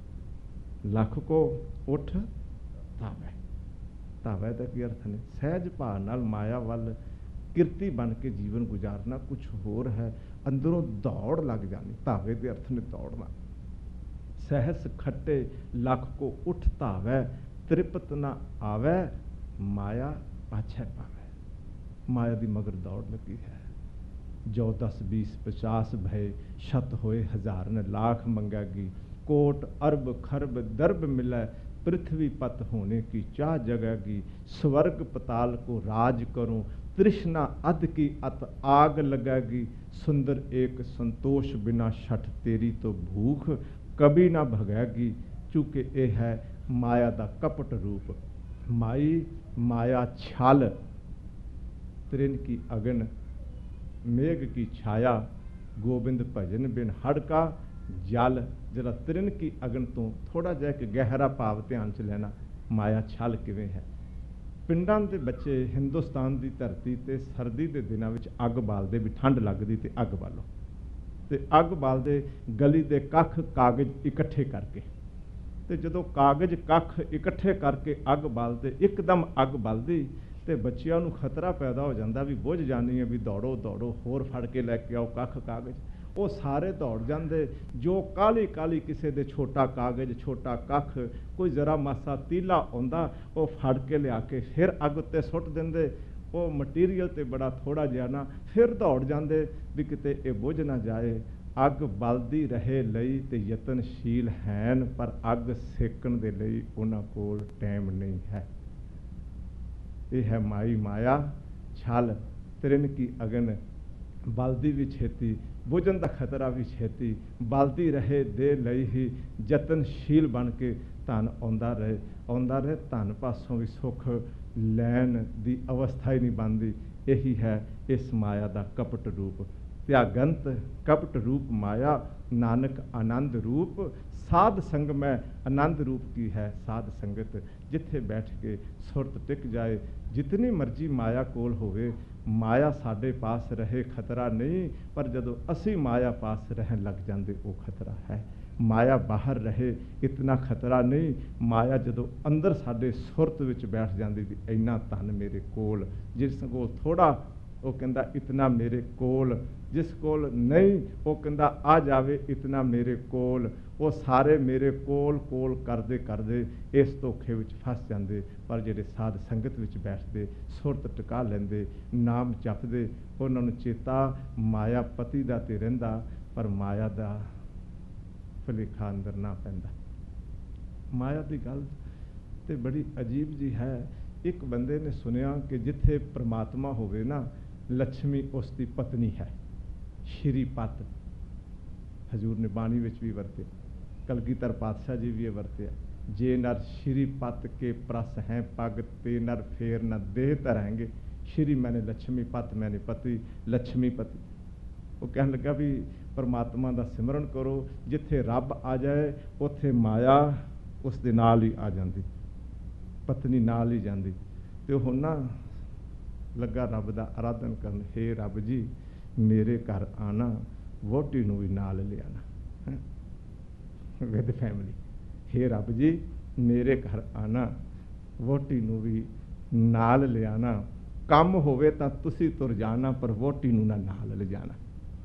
ਲੱਖ ਕੋ ਉੱਠ ਧਾਵੈ। ਧਾਵੈ ਦਾ ਕੀ ਅਰਥ ਨੇ? ਸਹਿਜ ਭਾਅ ਨਾਲ ਮਾਇਆ ਵੱਲ ਕਿਰਤੀ ਬਣ ਕੇ ਜੀਵਨ ਗੁਜ਼ਾਰਨਾ ਕੁਝ ਹੋਰ ਹੈ, ਅੰਦਰੋਂ ਦੌੜ ਲੱਗ ਜਾਣੀ। ਧਾਵੇ ਦੇ ਅਰਥ ਨੇ ਦੌੜਨਾ। ਸਹਿਸ ਖੱਟੇ ਲੱਖ ਕੋ ਉੱਠ ਧਾਵੈ, ਤ੍ਰਿਪਤ ਨਾ ਆਵੈ ਮਾਇਆ ਪਾਛੈ ਪਾਵੈ। ਮਾਇਆ ਦੀ ਮਗਰ ਦੌੜ ਲੱਗੀ ਹੈ। ਜੋ 10 20 50 ਭਏ, ਸ਼ਤ ਹੋਏ ਹਜ਼ਾਰਨ लाख ਮੰਗੈਗੀ, कोट अरब खरब दर्ब मिलै, पृथ्वी पत होने की चाह जगेगी, स्वर्ग पताल को राज करूं, तृष्णा अध की अत आग लगेगी, सुंदर एक संतोष बिना छठ तेरी तो भूख कभी ना भगेगी। चूंकि ये है माया दा कपट रूप, माई माया छाल, त्रिन की अगन मेघ की छाया, गोबिंद भजन बिन हड़का जल। जरा त्रिन की अगन तो थोड़ा जिहा एक गहरा भाव ध्यान च लेना, माया छल किवें है। पिंडां दे बच्चे हिंदुस्तान की धरती ते सर्दी के दिनों में अग बालते, भी ठंड लगती तो अग बालो, तो अग बालते गली के कख कागज इकट्ठे करके ਤੇ ਜਦੋਂ ਕਾਗਜ਼ ਕੱਖ ਇਕੱਠੇ ਕਰਕੇ ਅੱਗ ਬਾਲਦੇ, ਇੱਕਦਮ ਅੱਗ ਬਲਦੀ ਤੇ ਬੱਚਿਆਂ ਨੂੰ ਖਤਰਾ ਪੈਦਾ ਹੋ ਜਾਂਦਾ ਵੀ ਬੁਝ ਜਾਣੀ ਹੈ, ਵੀ ਦੌੜੋ ਦੌੜੋ ਹੋਰ ਫੜ ਕੇ ਲੈ ਕੇ ਆਓ ਕੱਖ ਕਾਗਜ਼। ਉਹ ਸਾਰੇ ਦੌੜ ਜਾਂਦੇ, ਜੋ ਕਾਹਲੀ ਕਾਹਲੀ ਕਿਸੇ ਦੇ ਛੋਟਾ ਕਾਗਜ਼, ਛੋਟਾ ਕੱਖ, ਕੋਈ ਜ਼ਰਾ ਮਾਸਾ ਤੀਲਾ ਆਉਂਦਾ, ਉਹ ਫੜ ਕੇ ਲਿਆ ਕੇ ਫਿਰ ਅੱਗ ਉੱਤੇ ਸੁੱਟ ਦਿੰਦੇ। ਉਹ ਮਟੀਰੀਅਲ ਤੇ ਬੜਾ ਥੋੜ੍ਹਾ ਜਿਹਾ ਨਾ, ਫਿਰ ਦੌੜ ਜਾਂਦੇ ਵੀ ਕਿਤੇ ਇਹ ਬੁਝ ਨਾ ਜਾਏ। ਅੱਗ ਬਲਦੀ ਰਹੇ ਲਈ ਤੇ ਯਤਨਸ਼ੀਲ ਹੈਨ, ਪਰ ਅੱਗ ਸੇਕਣ ਦੇ ਲਈ ਉਹਨਾਂ ਕੋਲ ਟਾਈਮ ਨਹੀਂ ਹੈ। ਇਹ ਹੈ ਮਾਈ ਮਾਇਆ ਛਲ ਤ੍ਰਿਨ ਕੀ ਅਗਨ, ਬਲਦੀ ਵੀ ਛੇਤੀ, ਬੁਝਣ ਦਾ ਖਤਰਾ ਵੀ ਛੇਤੀ, ਬਲਦੀ ਰਹੇ ਦੇ ਲਈ ਹੀ ਯਤਨਸ਼ੀਲ ਬਣ ਕੇ ਧਨ ਆਉਂਦਾ ਰਹੇ, ਆਉਂਦਾ ਰਹੇ। ਧਨ ਪਾਸੋਂ ਵੀ ਸੁੱਖ ਲੈਣ ਦੀ ਅਵਸਥਾ ਹੀ ਨਹੀਂ ਬਣਦੀ। ਇਹੀ ਹੈ ਇਸ ਮਾਇਆ ਦਾ ਕਪਟ ਰੂਪ। ਤਿਆਗੰਤ ਕਪਟ ਰੂਪ ਮਾਇਆ, ਨਾਨਕ ਆਨੰਦ ਰੂਪ ਸਾਧ ਸੰਗ ਮੈਂ। ਆਨੰਦ ਰੂਪ ਕੀ ਹੈ? ਸਾਧ ਸੰਗਤ, ਜਿੱਥੇ ਬੈਠ ਕੇ ਸੁਰਤ ਟਿਕ ਜਾਏ। ਜਿਤਨੀ ਮਰਜ਼ੀ ਮਾਇਆ ਕੋਲ ਹੋਵੇ, ਮਾਇਆ ਸਾਡੇ ਪਾਸ ਰਹੇ ਖਤਰਾ ਨਹੀਂ, ਪਰ ਜਦੋਂ ਅਸੀਂ ਮਾਇਆ ਪਾਸ ਰਹਿਣ ਲੱਗ ਜਾਂਦੇ ਉਹ ਖਤਰਾ ਹੈ। ਮਾਇਆ ਬਾਹਰ ਰਹੇ ਇਤਨਾ ਖਤਰਾ ਨਹੀਂ, ਮਾਇਆ ਜਦੋਂ ਅੰਦਰ ਸਾਡੇ ਸੁਰਤ ਵਿੱਚ ਬੈਠ ਜਾਂਦੀ ਵੀ ਇੰਨਾ ਧਨ ਮੇਰੇ ਕੋਲ, ਜਿਸ ਕੋਲ ਥੋੜਾ ਉਹ ਕਹਿੰਦਾ ਇਤਨਾ ਮੇਰੇ ਕੋਲ, ਜਿਸ ਕੋਲ ਨਹੀਂ ਉਹ ਕਹਿੰਦਾ ਆ ਜਾਵੇ ਇਤਨਾ ਮੇਰੇ ਕੋਲ। ਉਹ ਸਾਰੇ ਮੇਰੇ ਕੋਲ ਕੋਲ ਕਰਦੇ ਕਰਦੇ ਇਸ ਧੋਖੇ ਵਿੱਚ ਫਸ ਜਾਂਦੇ। ਪਰ ਜਿਹੜੇ ਸਾਧ ਸੰਗਤ ਵਿੱਚ ਬੈਠਦੇ, ਸੁਰਤ ਟਿਕਾ ਲੈਂਦੇ, ਨਾਮ ਜਪਦੇ, ਉਹਨਾਂ ਨੂੰ ਚੇਤਾ ਮਾਇਆ ਪਤੀ ਦਾ ਤੇ ਰਹਿੰਦਾ, ਪਰ ਮਾਇਆ ਦਾ ਭੁਲੇਖਾ ਅੰਦਰ ਨਾ ਪੈਂਦਾ। ਮਾਇਆ ਦੀ ਗੱਲ ਤੇ ਬੜੀ ਅਜੀਬ ਜੀ ਹੈ। ਇੱਕ ਬੰਦੇ ਨੇ ਸੁਣਿਆ ਕਿ ਜਿੱਥੇ ਪ੍ਰਮਾਤਮਾ ਹੋਵੇ ਨਾ, ਲక్ష్ਮੀ ਉਸ ਦੀ ਪਤਨੀ ਹੈ, ਸ਼੍ਰੀਪਤ। ਹਜ਼ੂਰ ਨੇ ਬਾਣੀ ਵਿੱਚ ਵੀ ਵਰਤਿਆ, ਕਲਗੀਧਰ ਪਾਤਸ਼ਾਹ ਜੀ ਵੀ ਇਹ ਵਰਤਿਆ। ਜੇ ਨਰ ਸ਼੍ਰੀਪਤ ਕੇ ਪ੍ਰਸ ਹੈ ਪਗ, ਤੇ ਨਰ ਫੇਰ ਨ ਦੇਹ ਧਰੈਂਗੇ। ਸ਼੍ਰੀ ਮੈਨੇ ਲక్ష్ਮੀ, ਪਤ ਮੈਨੇ ਪਤੀ, ਲక్ష్ਮੀ ਪਤੀ। ਉਹ ਕਹਿਣ ਲੱਗਾ ਵੀ ਪਰਮਾਤਮਾ ਦਾ ਸਿਮਰਨ ਕਰੋ, ਜਿੱਥੇ ਰੱਬ ਆ ਜਾਏ ਉੱਥੇ ਮਾਇਆ ਉਸ ਦੇ ਨਾਲ ਹੀ ਆ ਜਾਂਦੀ, ਪਤਨੀ ਨਾਲ ਹੀ ਜਾਂਦੀ। ਤੇ ਹੁਣ ਨਾ ਲੱਗਾ ਰੱਬ ਦਾ ਆਰਾਧਨ ਕਰਨ, ਹੇ ਰੱਬ ਜੀ ਮੇਰੇ ਘਰ ਆਣਾ, ਵਹੁਟੀ ਨੂੰ ਵੀ ਨਾਲ ਲਿਆਣਾ ਵਿਦ ਫੈਮਿਲੀ। ਹੇ ਰੱਬ ਜੀ ਮੇਰੇ ਘਰ ਆਣਾ, ਵਹੁਟੀ ਨੂੰ ਵੀ ਨਾਲ ਲਿਆਣਾ। ਕੰਮ ਹੋਵੇ ਤਾਂ ਤੁਸੀਂ ਤੁਰ ਜਾਣਾ, ਪਰ ਵਹੁਟੀ ਨੂੰ ਨਾ ਨਾਲ ਲਿਜਾਣਾ,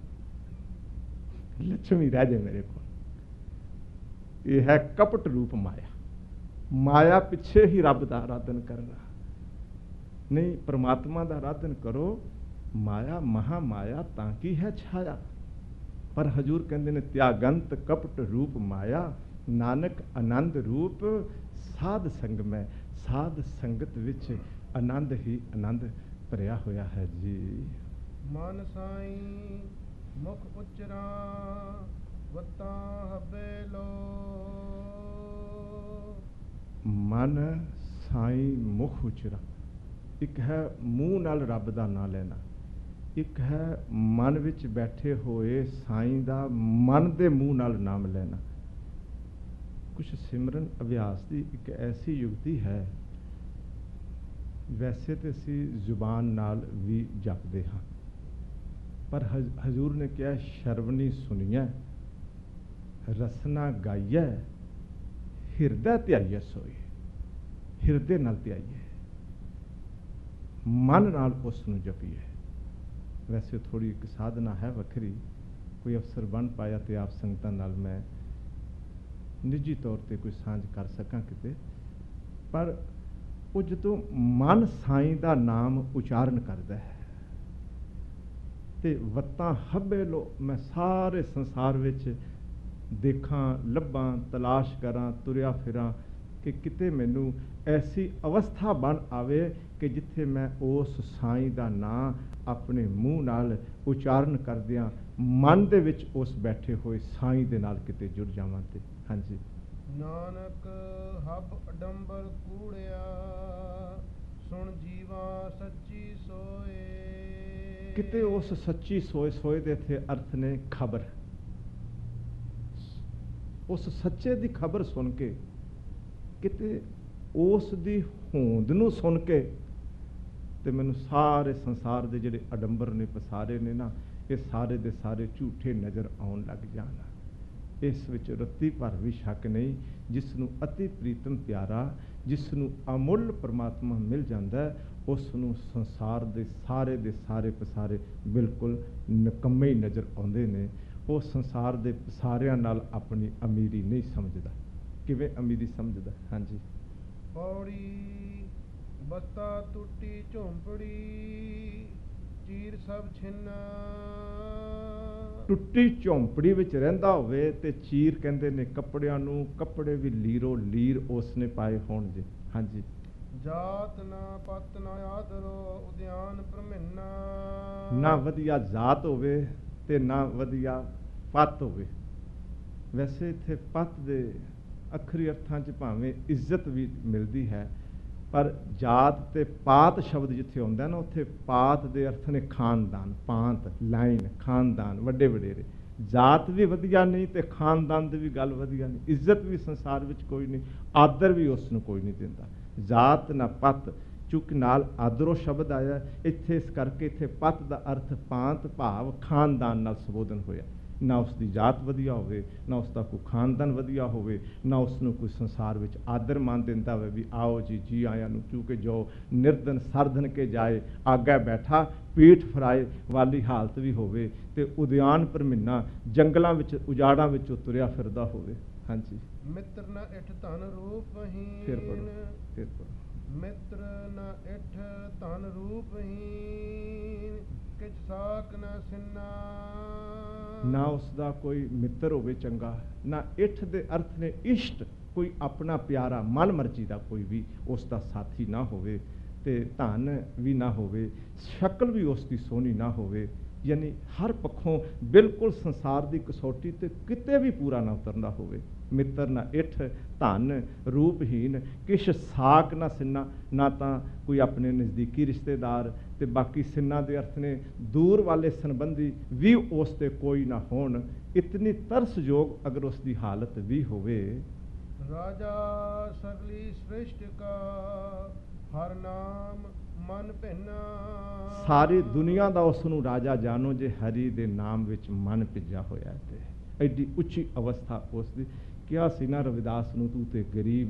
ਲక్ష్ਮੀ ਰਹਿ ਜਾਏ ਮੇਰੇ ਕੋਲ। ਇਹ ਹੈ ਕਪਟ ਰੂਪ ਮਾਇਆ। ਮਾਇਆ ਪਿੱਛੇ ਹੀ ਰੱਬ ਦਾ ਆਰਾਧਨ ਕਰਨਾ ਨਹੀਂ, ਪਰਮਾਤਮਾ ਦਾ ਆਰਾਧਨ ਕਰੋ। ਮਾਇਆ ਮਹਾ ਮਾਇਆ ਤਾਂ ਕੀ ਹੈ ਛਾਇਆ। ਪਰ ਹਜ਼ੂਰ ਕਹਿੰਦੇ ਨੇ ਤਿਆਗੰਤ ਕਪਟ ਰੂਪ ਮਾਇਆ, ਨਾਨਕ ਆਨੰਦ ਰੂਪ ਸਾਧ ਸੰਗ ਮੈਂ। ਸਾਧ ਸੰਗਤ ਵਿੱਚ ਆਨੰਦ ਹੀ ਆਨੰਦ ਭਰਿਆ ਹੋਇਆ ਹੈ ਜੀ। ਮਨ ਸਾਈ ਮੁਖ ਉਚਰਾ ਵਤਾ ਹਬੇ ਲੋ। ਮਨ ਸਾਈ ਮੁਖ ਉਚਰਾ, ਇੱਕ ਹੈ ਮੂੰਹ ਨਾਲ ਰੱਬ ਦਾ ਨਾਂ ਲੈਣਾ, ਇੱਕ ਹੈ ਮਨ ਵਿੱਚ ਬੈਠੇ ਹੋਏ ਸਾਈਂ ਦਾ ਮਨ ਦੇ ਮੂੰਹ ਨਾਲ ਨਾਮ ਲੈਣਾ। ਕੁਛ ਸਿਮਰਨ ਅਭਿਆਸ ਦੀ ਇੱਕ ਐਸੀ ਯੁਕਤੀ ਹੈ, ਵੈਸੇ ਤਾਂ ਅਸੀਂ ਜ਼ੁਬਾਨ ਨਾਲ ਵੀ ਜਪਦੇ ਹਾਂ, ਪਰ ਹਜ਼ੂਰ ਨੇ ਕਿਹਾ ਸ਼ਰਵਣੀ ਸੁਣੀਐ, ਰਸਨਾ ਗਾਈਐ, ਹਿਰਦਾ ਧਿਆਈਐ ਸੋਈ। ਹਿਰਦੇ ਨਾਲ ਧਿਆਈਏ, ਮਨ ਨਾਲ ਉਸ ਨੂੰ ਜਪੀਏ। ਵੈਸੇ ਥੋੜੀ ਇੱਕ ਸਾਧਨਾ ਹੈ ਵੱਖਰੀ, ਕੋਈ ਅਵਸਰ ਬਣ ਪਾਇਆ ਤੇ ਆਪ ਸੰਗਤਾਂ ਨਾਲ ਮੈਂ ਨਿੱਜੀ ਤੌਰ ਤੇ ਕੋਈ ਸਾਂਝ ਕਰ ਸਕਾਂ ਕਿਤੇ। ਪਰ ਉਹ ਜਦੋਂ ਮਨ ਸਾਈਂ ਦਾ ਨਾਮ ਉਚਾਰਨ ਕਰਦਾ ਹੈ ਤੇ ਵੱਤਾਂ ਹੱਬੇ ਲੋ, ਮੈਂ ਸਾਰੇ ਸੰਸਾਰ ਵਿੱਚ ਦੇਖਾਂ, ਲੱਭਾਂ, ਤਲਾਸ਼ ਕਰਾਂ, ਤੁਰਿਆ ਫਿਰਾਂ ਕਿ ਕਿਤੇ ਮੈਨੂੰ ਐਸੀ ਅਵਸਥਾ ਬਣ ਆਵੇ ਕਿ ਜਿੱਥੇ ਮੈਂ ਉਸ ਸਾਈਂ ਦਾ ਨਾਂ ਆਪਣੇ ਮੂੰਹ ਨਾਲ ਉਚਾਰਨ ਕਰਦਿਆਂ ਮਨ ਦੇ ਵਿੱਚ ਉਸ ਬੈਠੇ ਹੋਏ ਸਾਈਂ ਦੇ ਨਾਲ ਕਿਤੇ ਜੁੜ ਜਾਵਾਂ। ਤੇ ਹਾਂਜੀ, ਨਾਨਕ ਹਬ ਅਡੰਬਰ ਕੂੜਿਆ, ਸੁਣ ਜੀਵਾ ਸੱਚੀ ਸੋਏ। ਕਿਤੇ ਉਸ ਸੱਚੀ ਸੋਏ, ਸੋਏ ਦੇ ਇੱਥੇ ਅਰਥ ਨੇ ਖਬਰ। ਉਸ ਸੱਚੇ ਦੀ ਖਬਰ ਸੁਣ ਕੇ, ਕਿਤੇ ਉਸ ਦੀ ਹੋਂਦ ਨੂੰ ਸੁਣ ਕੇ, ਤੇ ਮੈਨੂੰ ਸਾਰੇ ਸੰਸਾਰ ਦੇ ਜਿਹੜੇ ਅਡੰਬਰ ਨੇ, ਪਸਾਰੇ ਨੇ ਨਾ, ਇਹ ਸਾਰੇ ਦੇ ਸਾਰੇ ਝੂਠੇ ਨਜ਼ਰ ਆਉਣ ਲੱਗ ਜਾਣ। ਇਸ ਵਿੱਚ ਰੱਤੀ ਭਰ ਵੀ ਸ਼ੱਕ ਨਹੀਂ। ਜਿਸ ਨੂੰ ਅਤੀ ਪ੍ਰੀਤਮ ਪਿਆਰਾ, ਜਿਸ ਨੂੰ ਅਮੁੱਲ ਪਰਮਾਤਮਾ ਮਿਲ ਜਾਂਦਾ ਹੈ, ਉਸ ਨੂੰ ਸੰਸਾਰ ਦੇ ਸਾਰੇ ਪਸਾਰੇ ਬਿਲਕੁਲ ਨਿਕੰਮੇ ਹੀ ਨਜ਼ਰ ਆਉਂਦੇ ਨੇ। ਉਹ ਸੰਸਾਰ ਦੇ ਪਸਾਰਿਆਂ ਨਾਲ ਆਪਣੀ ਅਮੀਰੀ ਨਹੀਂ ਸਮਝਦਾ। ਕਿਵੇਂ ਅਮੀਰੀ ਸਮਝਦਾ? ਹਾਂਜੀ। ਪੌੜੀ ਬਸਤਾ ਟੁੱਟੀ ਝੌਂਪੜੀ, ਚੀਰ ਸਭ ਛਿੰਨਾ। ਟੁੱਟੀ ਝੌਂਪੜੀ ਵਿੱਚ ਰਹਿੰਦਾ ਹੋਵੇ ਤੇ ਚੀਰ ਕਹਿੰਦੇ ਨੇ ਕੱਪੜਿਆਂ ਨੂੰ, ਕੱਪੜੇ ਵੀ ਲੀਰੋ ਲੀਰ ਉਸ ਨੇ ਪਾਏ ਹੋਣ ਜੀ। ਹਾਂਜੀ। ਜਾਤ ਨਾ ਪਤ ਨਾ ਆਦਰੋ, ਉਦਿਆਨ ਭਰਮਿੰਨਾ। ਨਾ ਵਧੀਆ ਜਾਤ ਹੋਵੇ ਤੇ ਨਾ ਵਧੀਆ ਪੱਤ ਹੋਵੇ। ਵੈਸੇ ਇੱਥੇ ਪੱਤ ਦੇ ਅੱਖਰੀ ਅਰਥਾਂ 'ਚ ਭਾਵੇਂ ਇੱਜ਼ਤ ਵੀ ਮਿਲਦੀ ਹੈ, ਪਰ ਜਾਤ ਤੇ ਪਾਤ ਸ਼ਬਦ ਜਿੱਥੇ ਆਉਂਦਾ ਨਾ, ਉੱਥੇ ਪਾਤ ਦੇ ਅਰਥ ਨੇ ਖਾਨਦਾਨ, ਪਾਂਤ, ਲਾਈਨ, ਖਾਨਦਾਨ, ਵੱਡੇ ਵਡੇਰੇ। ਜਾਤ ਵੀ ਵਧੀਆ ਨਹੀਂ ਤੇ ਖਾਨਦਾਨ ਦੀ ਵੀ ਗੱਲ ਵਧੀਆ ਨਹੀਂ। ਇੱਜ਼ਤ ਵੀ ਸੰਸਾਰ ਵਿੱਚ ਕੋਈ ਨਹੀਂ, ਆਦਰ ਵੀ ਉਸ ਨੂੰ ਕੋਈ ਨਹੀਂ ਦਿੰਦਾ। ਜਾਤ ਨਾ ਪੱਤ, ਚੁੱਕ ਨਾਲ ਆਦਰੋ ਸ਼ਬਦ ਆਇਆ ਇੱਥੇ, ਇਸ ਕਰਕੇ ਇੱਥੇ ਪੱਤ ਦਾ ਅਰਥ ਪਾਂਤ ਭਾਵ ਖਾਨਦਾਨ ਨਾਲ ਸੰਬੋਧਨ ਹੋਇਆ। ਨਾ ਉਸ ਦੀ ਜਾਤ ਵਧੀਆ ਹੋਵੇ, ਨਾ ਉਸ ਦਾ ਕੋਈ ਖਾਨਦਾਨ ਵਧੀਆ ਹੋਵੇ, ਨਾ ਉਸ ਨੂੰ ਕੋਈ ਸੰਸਾਰ ਵਿੱਚ ਆਦਰ ਮਾਨ ਦਿੰਦਾ ਹੋਵੇ ਵੀ ਆਓ ਜੀ, ਜੀ ਆਇਆਂ ਨੂੰ, ਕਿਉਂਕਿ ਜੋ ਨਿਰਧਨ ਸਰਧਨ ਕੇ ਜਾਏ, ਆਗਾ ਬੈਠਾ ਪੀਠ ਫਰਾਏ ਵਾਲੀ ਹਾਲਤ ਵੀ ਹੋਵੇ, ਤੇ ਉਦਿਆਨ ਭਰਮਿੰਨਾ, ਜੰਗਲਾਂ ਵਿੱਚ ਉਜਾੜਾਂ ਵਿੱਚ ਤੁਰਿਆ ਫਿਰਦਾ ਹੋਵੇ। ਹਾਂਜੀ। ਮਿੱਤਰ ਨਾ ਇਠ ਧਨ ਰੂਪਹੀਨ। ਫਿਰ ਪੜੋ। ਮਿੱਤਰ ਨਾ ਇਠ ਧਨ ਰੂਪਹੀਨ, ਕਿਛ ਸਾਕ ਨਾ ਸਿੰਨਾ। ਨਾ ਉਸ ਦਾ ਕੋਈ ਮਿੱਤਰ ਹੋਵੇ ਚੰਗਾ, ਨਾ ਇਠ ਦੇ ਅਰਥ ਨੇ ਇਸ਼ਟ, ਕੋਈ ਆਪਣਾ ਪਿਆਰਾ ਮਨ ਮਰਜ਼ੀ ਦਾ ਕੋਈ ਵੀ ਉਸ ਦਾ ਸਾਥੀ ਨਾ ਹੋਵੇ, ਤੇ ਧਨ ਵੀ ਨਾ ਹੋਵੇ, ਸ਼ਕਲ ਵੀ ਉਸ ਦੀ ਸੋਹਣੀ ਨਾ ਹੋਵੇ। ਯਾਨੀ ਹਰ ਪੱਖੋਂ ਬਿਲਕੁਲ ਸੰਸਾਰ ਦੀ ਕਸੌਟੀ ਤੇ ਕਿਤੇ ਵੀ ਪੂਰਾ ਨਾ ਉਤਰਦਾ ਹੋਵੇ। ਮਿੱਤਰ ਨਾ ਇਠ ਧਨ ਰੂਪਹੀਨ, ਕਿਛ ਸਾਕ ਨਾ ਸਿੰਨਾ, ਨਾ ਤਾਂ ਕੋਈ ਆਪਣੇ ਨਜ਼ਦੀਕੀ ਰਿਸ਼ਤੇਦਾਰ, ਤੇ ਬਾਕੀ ਸਿੰਨਾ ਦੇ ਅਰਥ ਨੇ ਦੂਰ ਵਾਲੇ ਸੰਬੰਧੀ ਵੀ ਉਸ ਤੇ ਕੋਈ ਨਾ ਹੋਣ। ਇਤਨੀ ਤਰਸਯੋਗ ਅਗਰ ਉਸ ਦੀ ਹਾਲਤ ਵੀ ਹੋਵੇ। ਰਾਜਾ ਸਗਲੀ ਸ੍ਰਿਸ਼ਟ ਕਾ, ਹਰ ਨਾਮ ਮਨ ਭਿੰਨਾ। ਸਾਰੀ ਦੁਨੀਆ ਦਾ ਉਸ ਨੂੰ ਰਾਜਾ ਜਾਣੋ ਜੇ ਹਰੀ ਦੇ ਨਾਮ ਵਿੱਚ ਮਨ ਭਿੱਜਾ ਹੋਇਆ ਹੈ। ਤੇ ਐਡੀ ਉੱਚੀ ਅਵਸਥਾ ਉਸ ਦੀ। ਕਿਹਾ ਸੀ ਨਾ ਰਵਿਦਾਸ ਨੂੰ, ਤੂੰ ਤੇ ਗਰੀਬ,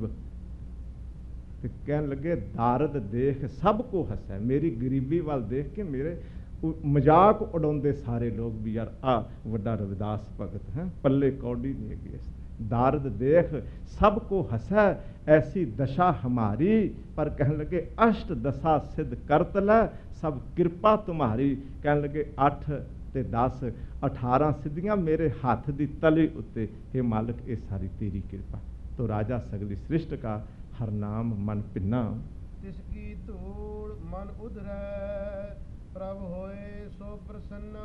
ਤੇ ਕਹਿਣ ਲੱਗੇ ਦਾਰਦ ਦੇਖ ਸਭ ਕੋ ਹੱਸੈ। ਮੇਰੀ ਗਰੀਬੀ ਵੱਲ ਦੇਖ ਕੇ ਮੇਰੇ ਮਜ਼ਾਕ ਉਡਾਉਂਦੇ ਸਾਰੇ ਲੋਕ ਵੀ, ਯਾਰ ਆ ਵੱਡਾ ਰਵਿਦਾਸ ਭਗਤ ਹੈ, ਪੱਲੇ ਕੌਡੀ ਨਹੀਂ ਹੈਗੀ ਇਸ। दारद देख सबको हसै ऐसी दशा हमारी, पर कहने लगे अष्ट दशा सिद्ध करत लै सब कृपा तुम्हारी। कहने लगे 8 ते 10 18 सिद्धियां मेरे हाथ दी तली उत्ते, हे मालिक ये सारी तेरी कृपा। तो राजा सगली सृष्ट का हर नाम मन भिन्ना, तिसकी धूड़ मन उधरै प्रभ होए सो प्रसन्ना।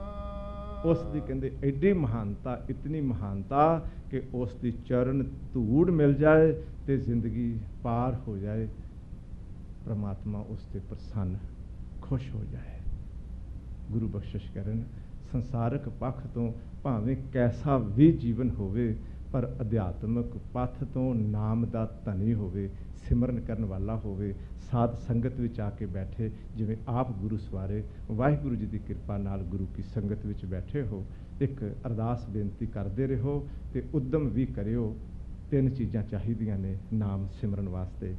ਉਸ ਦੀ ਕਹਿੰਦੇ ਐਡੀ ਮਹਾਨਤਾ, ਇਤਨੀ ਮਹਾਨਤਾ ਕਿ ਉਸ ਦੀ ਚਰਨ ਧੂੜ ਮਿਲ ਜਾਏ ਤੇ ਜ਼ਿੰਦਗੀ ਪਾਰ ਹੋ ਜਾਏ, ਪ੍ਰਮਾਤਮਾ ਉਸ ਤੇ ਪ੍ਰਸੰਨ ਖੁਸ਼ ਹੋ ਜਾਏ। ਗੁਰੂ ਬਖਸ਼ਿਸ਼ ਕਰਨ, ਸੰਸਾਰਕ ਪੱਖ ਤੋਂ ਭਾਵੇਂ ਕੈਸਾ ਵੀ ਜੀਵਨ ਹੋਵੇ, ਪਰ ਅਧਿਆਤਮਿਕ ਪੱਥ ਤੋਂ ਨਾਮ ਦਾ ਧਨੀ ਹੋਵੇ, ਸਿਮਰਨ ਕਰਨ ਵਾਲਾ ਹੋਵੇ, ਸਾਧ ਸੰਗਤ ਵਿੱਚ ਆ ਕੇ ਬੈਠੇ, ਜਿਵੇਂ ਆਪ ਗੁਰੂ ਸਵਾਰੇ ਵਾਹਿਗੁਰੂ ਜੀ ਦੀ ਕਿਰਪਾ ਨਾਲ ਗੁਰੂ ਕੀ ਸੰਗਤ ਵਿੱਚ ਬੈਠੇ ਹੋ। ਇੱਕ ਅਰਦਾਸ ਬੇਨਤੀ ਕਰਦੇ ਰਹੋ ਤੇ ਉਦਮ ਵੀ ਕਰਿਓ। 3 ਚੀਜ਼ਾਂ ਚਾਹੀਦੀਆਂ ਨੇ ਨਾਮ ਸਿਮਰਨ ਵਾਸਤੇ: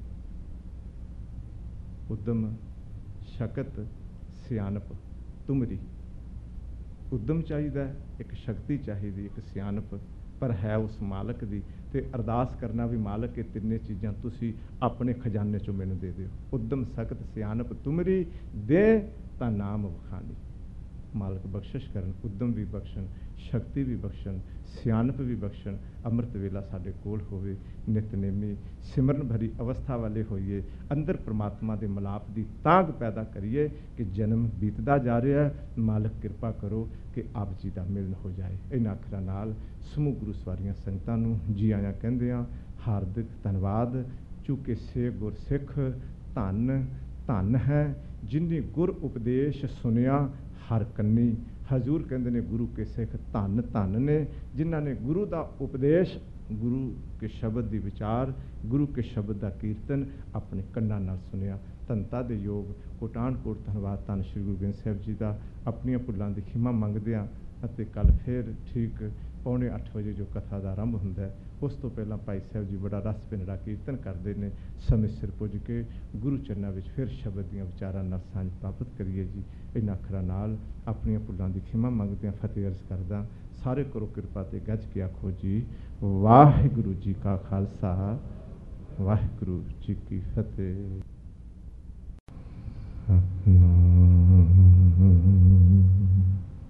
ਉਦਮ, ਸ਼ਕਤ, ਸਿਆਣਪ, ਤੁਮਰੀ। ਉਦਮ ਚਾਹੀਦਾ, ਇੱਕ ਸ਼ਕਤੀ ਚਾਹੀਦੀ, ਇੱਕ ਸਿਆਣਪ, ਪਰ ਹੈ ਉਸ ਮਾਲਕ ਦੀ। ਤੇ ਅਰਦਾਸ ਕਰਨਾ ਵੀ, ਮਾਲਕ ਇਹ 3 ਚੀਜ਼ਾਂ ਤੁਸੀਂ ਆਪਣੇ ਖਜ਼ਾਨੇ ਚੋਂ ਮੈਨੂੰ ਦੇ ਦਿਓ। ਉਦਮ, ਸ਼ਕਤ, ਸਿਆਣਪ, ਤੁਮਰੀ ਦੇ ਤਾਂ ਨਾਮ ਵਖਾਣੀ। ਮਾਲਕ ਬਖਸ਼ਿਸ਼ ਕਰਨ, ਉਦਮ ਵੀ ਬਖਸ਼ਣ, ਸ਼ਕਤੀ ਵੀ ਬਖਸ਼ਣ, ਸਿਆਣਪ ਵੀ ਬਖਸ਼ਣ। ਅੰਮ੍ਰਿਤ ਵੇਲਾ ਸਾਡੇ ਕੋਲ ਹੋਵੇ, ਨਿਤਨੇਮੀ ਸਿਮਰਨ ਭਰੀ ਅਵਸਥਾ ਵਾਲੇ ਹੋਈਏ, ਅੰਦਰ ਪ੍ਰਮਾਤਮਾ ਦੇ ਮਿਲਾਪ ਦੀ ਤਾਂਘ ਪੈਦਾ ਕਰੀਏ ਕਿ ਜਨਮ ਬੀਤਦਾ ਜਾ ਰਿਹਾ, ਮਾਲਕ ਕਿਰਪਾ ਕਰੋ ਕਿ ਆਪ ਜੀ ਦਾ ਮਿਲਨ ਹੋ ਜਾਏ। ਇਹਨਾਂ ਅੱਖਰਾਂ ਨਾਲ ਸਮੂਹ ਗੁਰੂ ਸਵਾਰੀਆਂ ਸੰਗਤਾਂ ਨੂੰ ਜੀ ਆਇਆਂ ਕਹਿੰਦੇ ਹਾਂ। ਹਾਰਦਿਕ ਧੰਨਵਾਦ। ਚੂਕੇ ਸੇ ਗੁਰ ਸਿੱਖ ਧੰਨ ਧੰਨ ਹੈ, ਜਿਨ੍ਹਾਂ ਗੁਰ ਉਪਦੇਸ਼ ਸੁਨਿਆ ਹਰ ਕੰਨੀ। ਹਜ਼ੂਰ ਕਹਿੰਦੇ ਨੇ ਗੁਰੂ ਕੇ ਸਿੱਖ ਧੰਨ ਧੰਨ ਨੇ, ਜਿਨ੍ਹਾਂ ਨੇ ਗੁਰੂ ਦਾ ਉਪਦੇਸ਼, ਗੁਰੂ ਕੇ ਸ਼ਬਦ ਦੀ ਵਿਚਾਰ, ਗੁਰੂ ਕੇ ਸ਼ਬਦ ਦਾ ਕੀਰਤਨ ਆਪਣੇ ਕੰਨਾਂ ਨਾਲ ਸੁਣਿਆ। ਧੰਤਾ ਦੇ ਯੋਗ ਕੋਟਾਨ ਕੋਟ ਧੰਨਵਾਦ ਧੰਨ ਸ਼੍ਰੀ ਗੁਰੂ ਗ੍ਰੰਥ ਸਾਹਿਬ ਜੀ ਦਾ। ਆਪਣੀਆਂ ਭੁੱਲਾਂ ਦੀ ਖਿਮਾ ਮੰਗਦੇ ਹਾਂ ਅਤੇ ਕੱਲ੍ਹ ਫਿਰ ਠੀਕ 7:45 ਵਜੇ ਜੋ ਕਥਾ ਦਾ ਆਰੰਭ ਹੁੰਦਾ ਹੈ, ਉਸ ਤੋਂ ਪਹਿਲਾਂ ਭਾਈ ਸਾਹਿਬ ਜੀ ਬੜਾ ਰਸ ਭਿੰਨੜਾ ਕੀਰਤਨ ਕਰਦੇ ਨੇ। ਸਮੇਂ ਸਿਰ ਪੁੱਜ ਕੇ ਗੁਰੂ ਚਰਨਾਂ ਵਿੱਚ ਫਿਰ ਸ਼ਬਦ ਦੀਆਂ ਵਿਚਾਰਾਂ ਨਾਲ ਸਾਂਝ ਪ੍ਰਾਪਤ ਕਰੀਏ ਜੀ। ਇਹਨਾਂ ਅੱਖਰਾਂ ਨਾਲ ਆਪਣੀਆਂ ਭੁੱਲਾਂ ਦੀ ਖਿਮਾ ਮੰਗਦਿਆਂ ਫਤਿਹ ਅਰਜ਼ ਕਰਦਾ। ਸਾਰੇ ਕਰੋ ਕਿਰਪਾ ਤੇ ਗੱਜ ਕੇ ਆਖੋ ਜੀ, ਵਾਹਿਗੁਰੂ ਜੀ ਕਾ ਖਾਲਸਾ, ਵਾਹਿਗੁਰੂ ਜੀ ਕੀ ਫਤਿਹ।